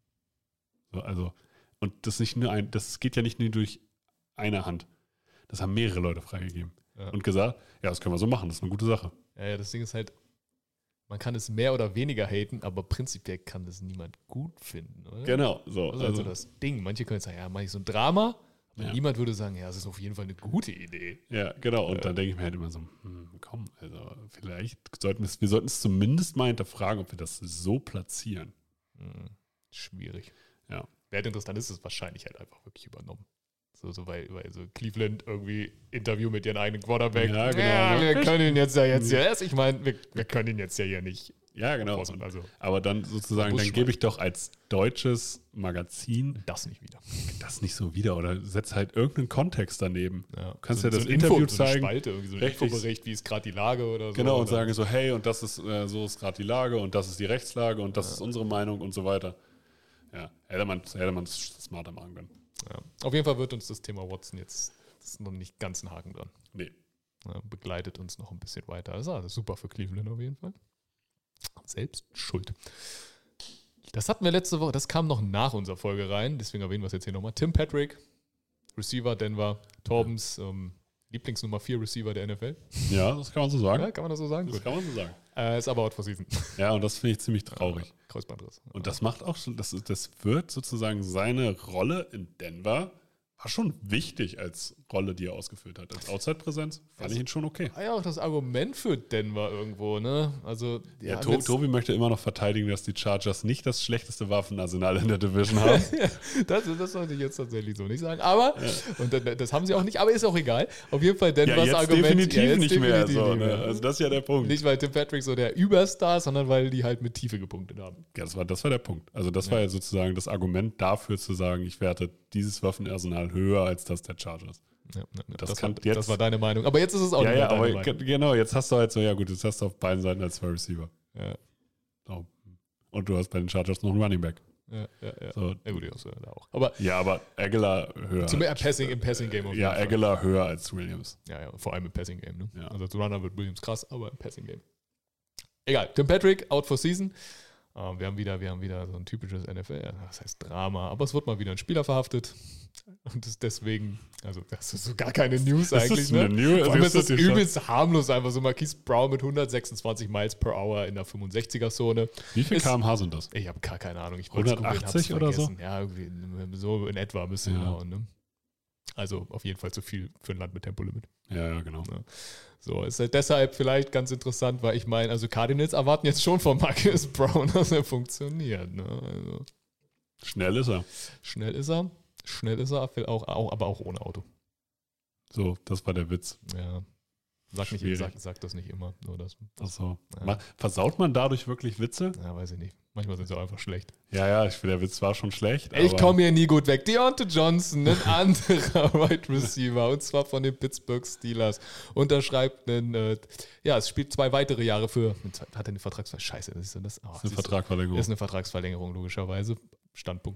So, also, und das nicht nur ein, das geht ja nicht nur durch eine Hand. Das haben mehrere Leute freigegeben Ja. und gesagt, ja, das können wir so machen, das ist eine gute Sache. Ja, ja, das Ding ist halt, man kann es mehr oder weniger haten, aber prinzipiell kann das niemand gut finden, oder? Genau, so. Das ist also das Ding. Manche können sagen, ja, mache ich so ein Drama, aber Ja. niemand würde sagen, ja, das ist auf jeden Fall eine gute Idee. Ja, genau. Und Äh. dann denke ich mir halt immer so, hm, komm, also vielleicht sollten wir es, wir sollten es zumindest mal hinterfragen, ob wir das so platzieren. Hm, schwierig. Ja. Wäre interessant, ist es wahrscheinlich halt einfach wirklich übernommen. So, so weil, weil so Cleveland irgendwie Interview mit ihren eigenen Quarterback. Ja, genau. Ja, wir können ihn jetzt ja jetzt Ja. ja erst. Ich meine, wir, wir können ihn jetzt ja hier nicht. Ja, genau. Posten, also Aber dann sozusagen, dann Busschwein. gebe ich doch als deutsches Magazin das nicht wieder. das nicht so wieder oder setz halt irgendeinen Kontext daneben. Ja. Kannst so, ja das so ein Interview Info, so eine zeigen. Spalte, irgendwie so ein Richtig. Infobericht, wie ist gerade die Lage oder so. Genau, und oder? sagen so, hey, und das ist, äh, so ist gerade die Lage und das ist die Rechtslage und das ist unsere Meinung und so weiter. Ja, hätte man hätte man es smarter machen können. Ja. Auf jeden Fall wird uns das Thema Watson jetzt, das ist noch nicht ganz ein Haken dran. Nee. Ja, begleitet uns noch ein bisschen weiter. Das ist also super für Cleveland auf jeden Fall. Selbst schuld. Das hatten wir letzte Woche, das kam noch nach unserer Folge rein, deswegen erwähnen wir es jetzt hier nochmal. Tim Patrick, Receiver Denver, Torbens ähm, Lieblingsnummer vier Receiver der N F L. Ja, das kann man so sagen. Ja, kann man das so sagen? Das Gut. kann man so sagen. Äh, ist aber out for season. Ja, und das finde ich ziemlich traurig. Kreuzbandriss. Und das macht auch schon, das, ist- das wird sozusagen seine Rolle in Denver, war schon wichtig als Rolle, die er ausgefüllt hat. Als Outside-Präsenz fand ich ihn schon okay. Ah ja, auch das Argument für Denver irgendwo, ne? Also, die Ja, haben to jetzt- Tobi möchte immer noch verteidigen, dass die Chargers nicht das schlechteste Waffenarsenal in der Division haben. Das, das sollte ich jetzt tatsächlich so nicht sagen. Aber, und das, das haben sie auch nicht, aber ist auch egal. Auf jeden Fall Denvers ja, jetzt Argument. definitiv ja, jetzt nicht mehr. definitiv So, nicht ne? mehr. Also das ist ja der Punkt. Nicht, weil Tim Patrick so der Überstar ist, sondern weil die halt mit Tiefe gepunktet haben. Ja, das war, das war der Punkt. Also das war ja sozusagen das Argument dafür zu sagen, ich werte dieses Waffenarsenal höher als das der Chargers. Ja, ne, ne, Das das, kann war, jetzt- das war deine Meinung. Aber jetzt ist es auch Ja, nicht ja, mehr deine aber Meinung. ge- genau, jetzt hast du halt so, ja gut, jetzt hast du auf beiden Seiten als zwei Receiver. Ja, So. Und du hast bei den Chargers noch einen Running Back. ja, ja. ja. So. Ja gut, ich auch, da auch. Aber Ja, aber Aguilar höher. zum Passing, im Passing-Game auf jeden Ja, Fall. Aguilar höher als Williams. Ja, ja, vor allem im Passing-Game. Ne? Ja. Also als Runner wird Williams krass, aber im Passing-Game. Egal, Tim Patrick, out for season. Ähm, wir, haben wieder, wir haben wieder so ein typisches N F L, ja, das heißt Drama, aber es wird mal wieder ein Spieler verhaftet. Und das deswegen, also das ist so gar keine News Das eigentlich. ist ne? eine News. Vor allem Das ist das ist die übelst harmlos, einfach so Marquise Brown mit hundertsechsundzwanzig Miles per Hour in der fünfundsechziger-Zone. Wie viel Ist- Kilometer pro Stunde sind das? Ich habe gar keine Ahnung. Ich wollte es googeln, hab's hundertachtzig oder so? vergessen. Ja, irgendwie so in etwa müsste Ja. hinhauen. Ne? Also auf jeden Fall zu viel für ein Land mit Tempolimit. Ja, ja, genau. So, ist halt deshalb vielleicht ganz interessant, weil ich meine, also Cardinals erwarten jetzt schon von Marcus Brown, dass er funktioniert. Ne? Also, Schnell ist er. schnell ist er, schnell ist er, auch, auch, aber auch ohne Auto. So, das war der Witz. Ja. Sag, nicht, Schwierig. sag, sag das nicht immer. Nur das, Ach so. Ja. Ma- Versaut man dadurch wirklich Witze? ja, weiß ich nicht. Manchmal sind sie auch einfach schlecht. Ja, ja, ich finde, der Witz war schon schlecht. Ich aber- komme hier nie gut weg. Deontay Johnson, ein anderer Wide Receiver, und zwar von den Pittsburgh Steelers, unterschreibt einen, äh, ja, es spielt zwei weitere Jahre für, hat er eine Vertragsverlängerung? Scheiße, das ist das. Oh, Das ist eine siehst du. Vertragverlängerung. Ist eine Vertragsverlängerung, logischerweise. Standpunkt,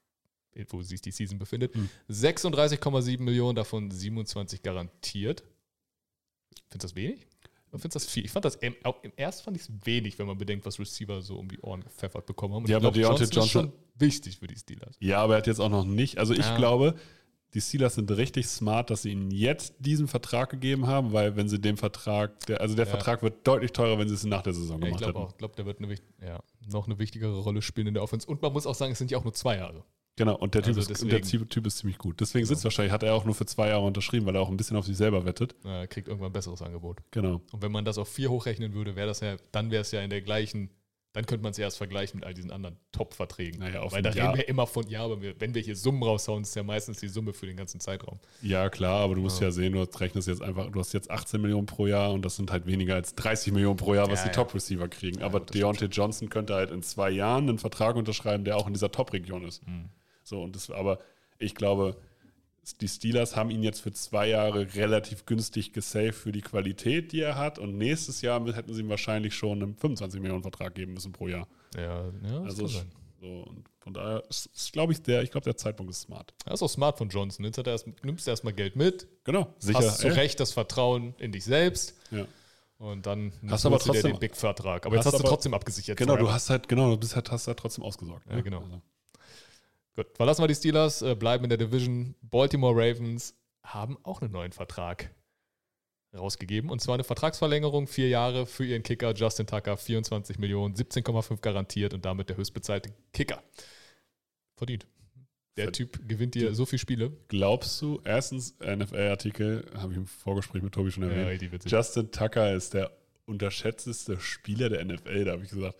wo sich die Season befindet. Hm. sechsunddreißig Komma sieben Millionen, davon siebenundzwanzig garantiert. Findest du das wenig? Oder findest du das viel? Ich fand das, im, auch im erst fand ich es wenig, wenn man bedenkt, was Receiver so um die Ohren gepfeffert bekommen haben. Und Ja, ich aber glaub, Deontay Johnson ist Johnson- schon wichtig für die Steelers. Ja, aber er hat jetzt auch noch nicht. Also ich Ja. glaube, die Steelers sind richtig smart, dass sie ihm jetzt diesen Vertrag gegeben haben, weil wenn sie den Vertrag, der, also der Ja. Vertrag wird deutlich teurer, wenn sie es nach der Saison Ja, ich gemacht glaube hätten. auch. Ich glaube, der wird eine, wicht- ja, noch eine wichtigere Rolle spielen in der Offense. Und man muss auch sagen, es sind ja auch nur zwei Jahre. Genau, und der Typ, Also ist, und der deswegen- Typ ist ziemlich gut. Deswegen sitzt wahrscheinlich, hat er auch nur für zwei Jahre unterschrieben, weil er auch ein bisschen auf sich selber wettet. Er kriegt irgendwann ein besseres Angebot. Genau. Und wenn man das auf vier hochrechnen würde, wäre das ja, dann wäre es ja in der gleichen, dann könnte man es ja erst vergleichen mit all diesen anderen Top-Verträgen. Naja, auf Weil ein da Jahr. reden wir immer von, ja, aber wir, wenn wir hier Summen raushauen, ist ja meistens die Summe für den ganzen Zeitraum. Ja, klar, aber du musst Ja. ja, sehen, du rechnest jetzt einfach, du hast jetzt achtzehn Millionen pro Jahr und das sind halt weniger als dreißig Millionen pro Jahr, was Ja, die ja. Top-Receiver kriegen. Ja, aber gut, das Deontay Johnson könnte halt in zwei Jahren einen Vertrag unterschreiben, der auch in dieser Top-Region ist. Mhm. So, und das, aber ich glaube, die Steelers haben ihn jetzt für zwei Jahre relativ günstig gesaved für die Qualität, die er hat. Und nächstes Jahr hätten sie ihm wahrscheinlich schon einen fünfundzwanzig Millionen Vertrag geben müssen pro Jahr. Ja, ja das Also kann sein. So, und von daher ist, ist glaube ich, der, ich glaube, der Zeitpunkt ist smart. Das ist auch smart von Johnson. Jetzt hat er erst, nimmst du erstmal Geld mit. Genau, sicher. Hast zu Recht das Vertrauen in dich selbst. Ja. Und dann hast aber trotzdem den Big-Vertrag. Aber jetzt hast, hast du aber, trotzdem abgesichert. Genau, du hast halt, genau, du bist halt, hast halt trotzdem ausgesorgt. Ja, ne? genau. Also. Gut, verlassen wir die Steelers, äh, bleiben in der Division. Baltimore Ravens haben auch einen neuen Vertrag rausgegeben. Und zwar eine Vertragsverlängerung, vier Jahre für ihren Kicker Justin Tucker, vierundzwanzig Millionen, siebzehn Komma fünf garantiert und damit der höchstbezahlte Kicker. Verdient. Der Verd- Typ gewinnt dir so viele Spiele. Glaubst du, erstens, N F L-Artikel, habe ich im Vorgespräch mit Tobi schon erwähnt, ja, Justin Tucker ist der unterschätzteste Spieler der N F L. Da habe ich gesagt,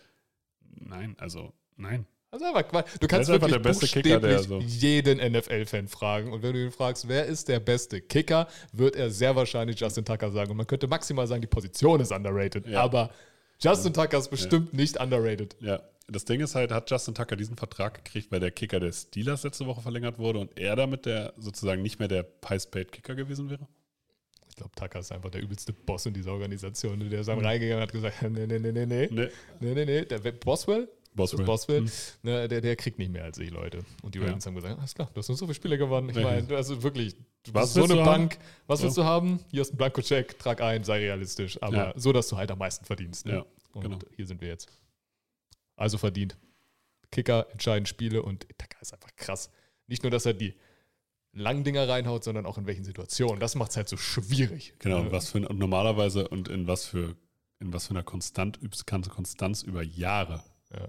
nein, also nein. Also einfach, du kannst wirklich der beste Kicker, der so jeden N F L-Fan fragen. Und wenn du ihn fragst, wer ist der beste Kicker, wird er sehr wahrscheinlich Justin Tucker sagen. Und man könnte maximal sagen, die Position ist underrated. Ja. Aber Justin Tucker ist bestimmt ja. nicht underrated. Ja, das Ding ist halt, hat Justin Tucker diesen Vertrag gekriegt, weil der Kicker der Steelers letzte Woche verlängert wurde und er damit der sozusagen nicht mehr der Highest-Paid-Kicker gewesen wäre? Ich glaube, Tucker ist einfach der übelste Boss in dieser Organisation. Der ist dann mhm. reingegangen und hat gesagt, nee, nee, nee, nee, nee, nee, nee, nee, nee. Der Boswell? Boswell. Boswell, mhm. ne, der, der kriegt nicht mehr als ich, Leute. Und die Ravens ja. haben gesagt, alles klar, du hast noch so viele Spiele gewonnen. Ich meine, also wirklich, du was bist so eine Bank. Haben? Was willst ja. du haben? Hier ist ein Blankocheck, trag ein, sei realistisch. Aber ja. so, dass du halt am meisten verdienst. Ne? Ja, und genau. hier sind wir jetzt. Also verdient. Kicker entscheiden Spiele und Tucker ist einfach krass. Nicht nur, dass er die langen Dinger reinhaut, sondern auch in welchen Situationen. Das macht es halt so schwierig. Genau, und was für und normalerweise und in was für in was für einer Konstant, Konstanz über Jahre. Ja.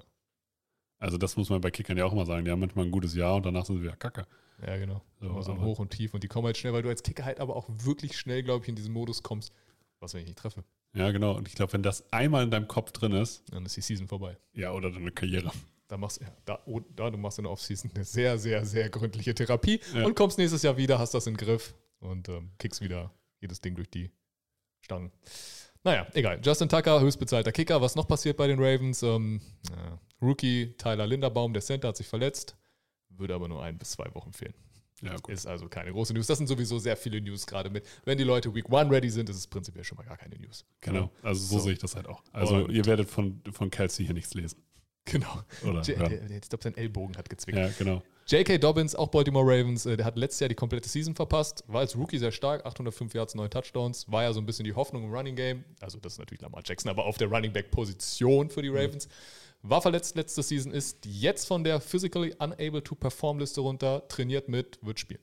Also das muss man bei Kickern ja auch immer sagen. Die haben manchmal ein gutes Jahr und danach sind sie wieder kacke. Ja, genau. So, so ein Hoch und Tief. Und die kommen halt schnell, weil du als Kicker halt aber auch wirklich schnell, glaube ich, in diesen Modus kommst, was, wenn ich nicht treffe. Ja, genau. Und ich glaube, wenn das einmal in deinem Kopf drin ist, dann ist die Season vorbei. Ja, oder deine Karriere. Da machst ja, da, oh, da du machst in der Offseason eine sehr, sehr, sehr gründliche Therapie ja. und kommst nächstes Jahr wieder, hast das im Griff und ähm, kickst wieder jedes Ding durch die Stangen. Naja, egal. Justin Tucker, höchstbezahlter Kicker. Was noch passiert bei den Ravens? Ähm, ja, Rookie Tyler Linderbaum, der Center, hat sich verletzt. Würde aber nur ein bis zwei Wochen fehlen. Ja, gut. Ist also keine große News. Das sind sowieso sehr viele News gerade mit. Wenn die Leute Week One ready sind, ist es prinzipiell schon mal gar keine News. Genau, also so, so. sehe ich das halt auch. Also und ihr werdet von, von Kelsey hier nichts lesen. Genau. Oder J- der, der, ich glaube, sein Ellbogen hat gezwickt. Ja, genau. J K. Dobbins, auch Baltimore Ravens, der hat letztes Jahr die komplette Season verpasst, war als Rookie sehr stark, achthundertfünf Yards, neun Touchdowns, war ja so ein bisschen die Hoffnung im Running Game, also das ist natürlich Lamar Jackson, aber auf der Running Back Position für die Ravens. Mhm. War verletzt letzte Season, ist jetzt von der Physically Unable to Perform Liste runter, trainiert mit, wird spielen.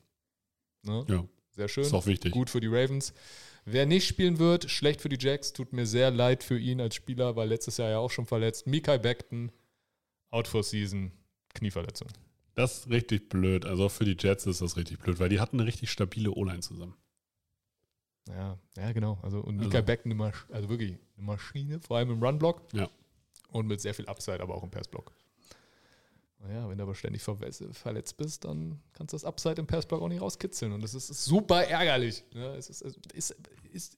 Ne? Ja. Sehr schön. Ist auch wichtig. Gut für die Ravens. Wer nicht spielen wird, schlecht für die Jacks, tut mir sehr leid für ihn als Spieler, weil letztes Jahr ja auch schon verletzt. Mekhi Becton, out for season, Knieverletzung. Das ist richtig blöd. Also auch für die Jets ist das richtig blöd, weil die hatten eine richtig stabile O-Line zusammen. Ja, ja, genau. Also und Mekhi Also. Becton, eine Masch- also wirklich eine Maschine, vor allem im Run-Block. Ja. Und mit sehr viel Upside, aber auch im Pass-Block. Naja, wenn du aber ständig verwe- verletzt bist, dann kannst du das Upside im Pass-Block auch nicht rauskitzeln. Und das ist, ist super ärgerlich. Ja, es ist, es ist, ist,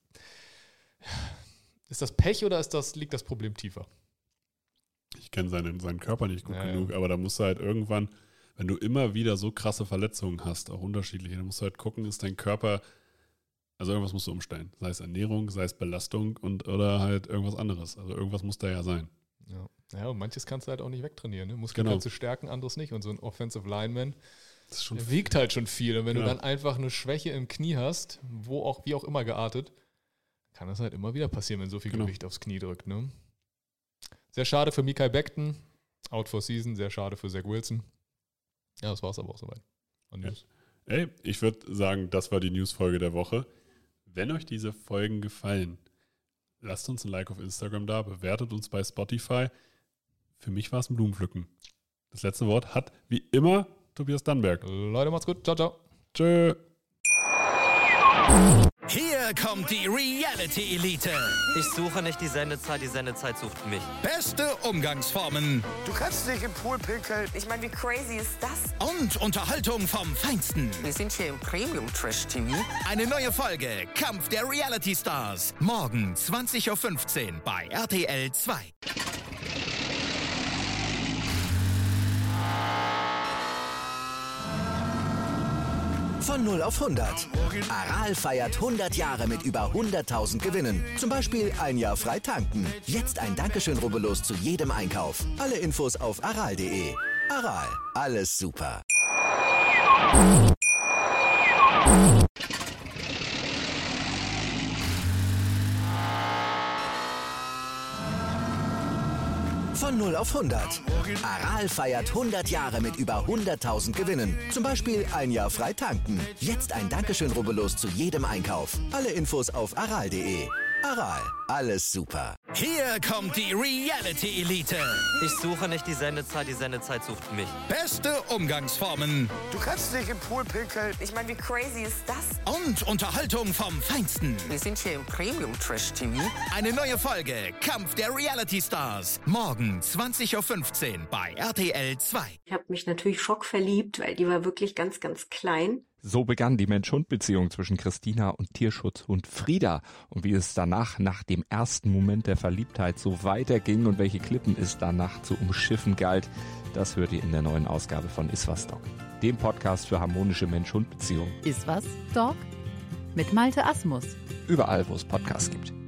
ist das Pech oder ist das, liegt das Problem tiefer? Ich kenne seinen, seinen Körper nicht gut Ja, genug, ja. aber da musst du halt irgendwann, wenn du immer wieder so krasse Verletzungen hast, auch unterschiedliche, dann musst du halt gucken, ist dein Körper, also irgendwas musst du umstellen. Sei es Ernährung, sei es Belastung und oder halt irgendwas anderes. Also irgendwas muss da ja sein. Ja, ja, und manches kannst du halt auch nicht wegtrainieren. Ne? Muskeln Genau. kannst du stärken, anderes nicht. Und so ein Offensive Lineman, Das ist schon der wiegt halt schon viel. Und wenn Genau. du dann einfach eine Schwäche im Knie hast, wo auch, wie auch immer geartet, kann das halt immer wieder passieren, wenn so viel Genau. Gewicht aufs Knie drückt. Ne? Sehr schade für Mekhi Becton, out for season, sehr schade für Zach Wilson. Ja, das war es aber auch soweit. Und Ja. News. Ey, ich würde sagen, das war die News-Folge der Woche. Wenn euch diese Folgen gefallen, lasst uns ein Like auf Instagram da, bewertet uns bei Spotify. Für mich war es ein Blumenpflücken. Das letzte Wort hat wie immer Tobias Dannberg. Leute, macht's gut. Ciao, ciao. Tschö. Hier kommt die Reality Elite. Ich suche nicht die Sendezeit, die Sendezeit sucht mich. Beste Umgangsformen Du kannst nicht im Pool pinkeln. Ich meine, wie crazy ist das? und Unterhaltung vom Feinsten. Wir sind hier im Premium-Trash-T V. Eine neue Folge Kampf der Reality Stars. Morgen zwanzig Uhr fünfzehn bei R T L zwei. Von null auf hundert. Aral feiert hundert Jahre mit über hunderttausend Gewinnen. Zum Beispiel ein Jahr frei tanken. Jetzt ein Dankeschön, rubbellos zu jedem Einkauf. Alle Infos auf aral punkt de. Aral, alles super. Von null auf hundert. Aral feiert hundert Jahre mit über hunderttausend Gewinnen. Zum Beispiel ein Jahr frei tanken. Jetzt ein Dankeschön, rubbellos zu jedem Einkauf. Alle Infos auf aral punkt de. Aral, alles super. Hier kommt die Reality-Elite. Ich suche nicht die Sendezeit, die Sendezeit sucht mich. Beste Umgangsformen Du kannst dich im Pool pinkeln. Ich meine, wie crazy ist das? und Unterhaltung vom Feinsten. Wir sind hier im Premium-Trash-T V. Eine neue Folge Kampf der Reality Stars. Morgen zwanzig Uhr fünfzehn bei R T L zwei. Ich habe mich natürlich schockverliebt, weil die war wirklich ganz, ganz klein. So begann die Mensch-Hund-Beziehung zwischen Christina und Tierschutzhund Frieda. Und wie es danach, nach dem ersten Moment der Verliebtheit, so weiterging und welche Klippen es danach zu umschiffen galt, das hört ihr in der neuen Ausgabe von Iswas Dog, dem Podcast für harmonische Mensch-Hund-Beziehungen. Iswas Dog? Mit Malte Asmus. Überall, wo es Podcasts gibt.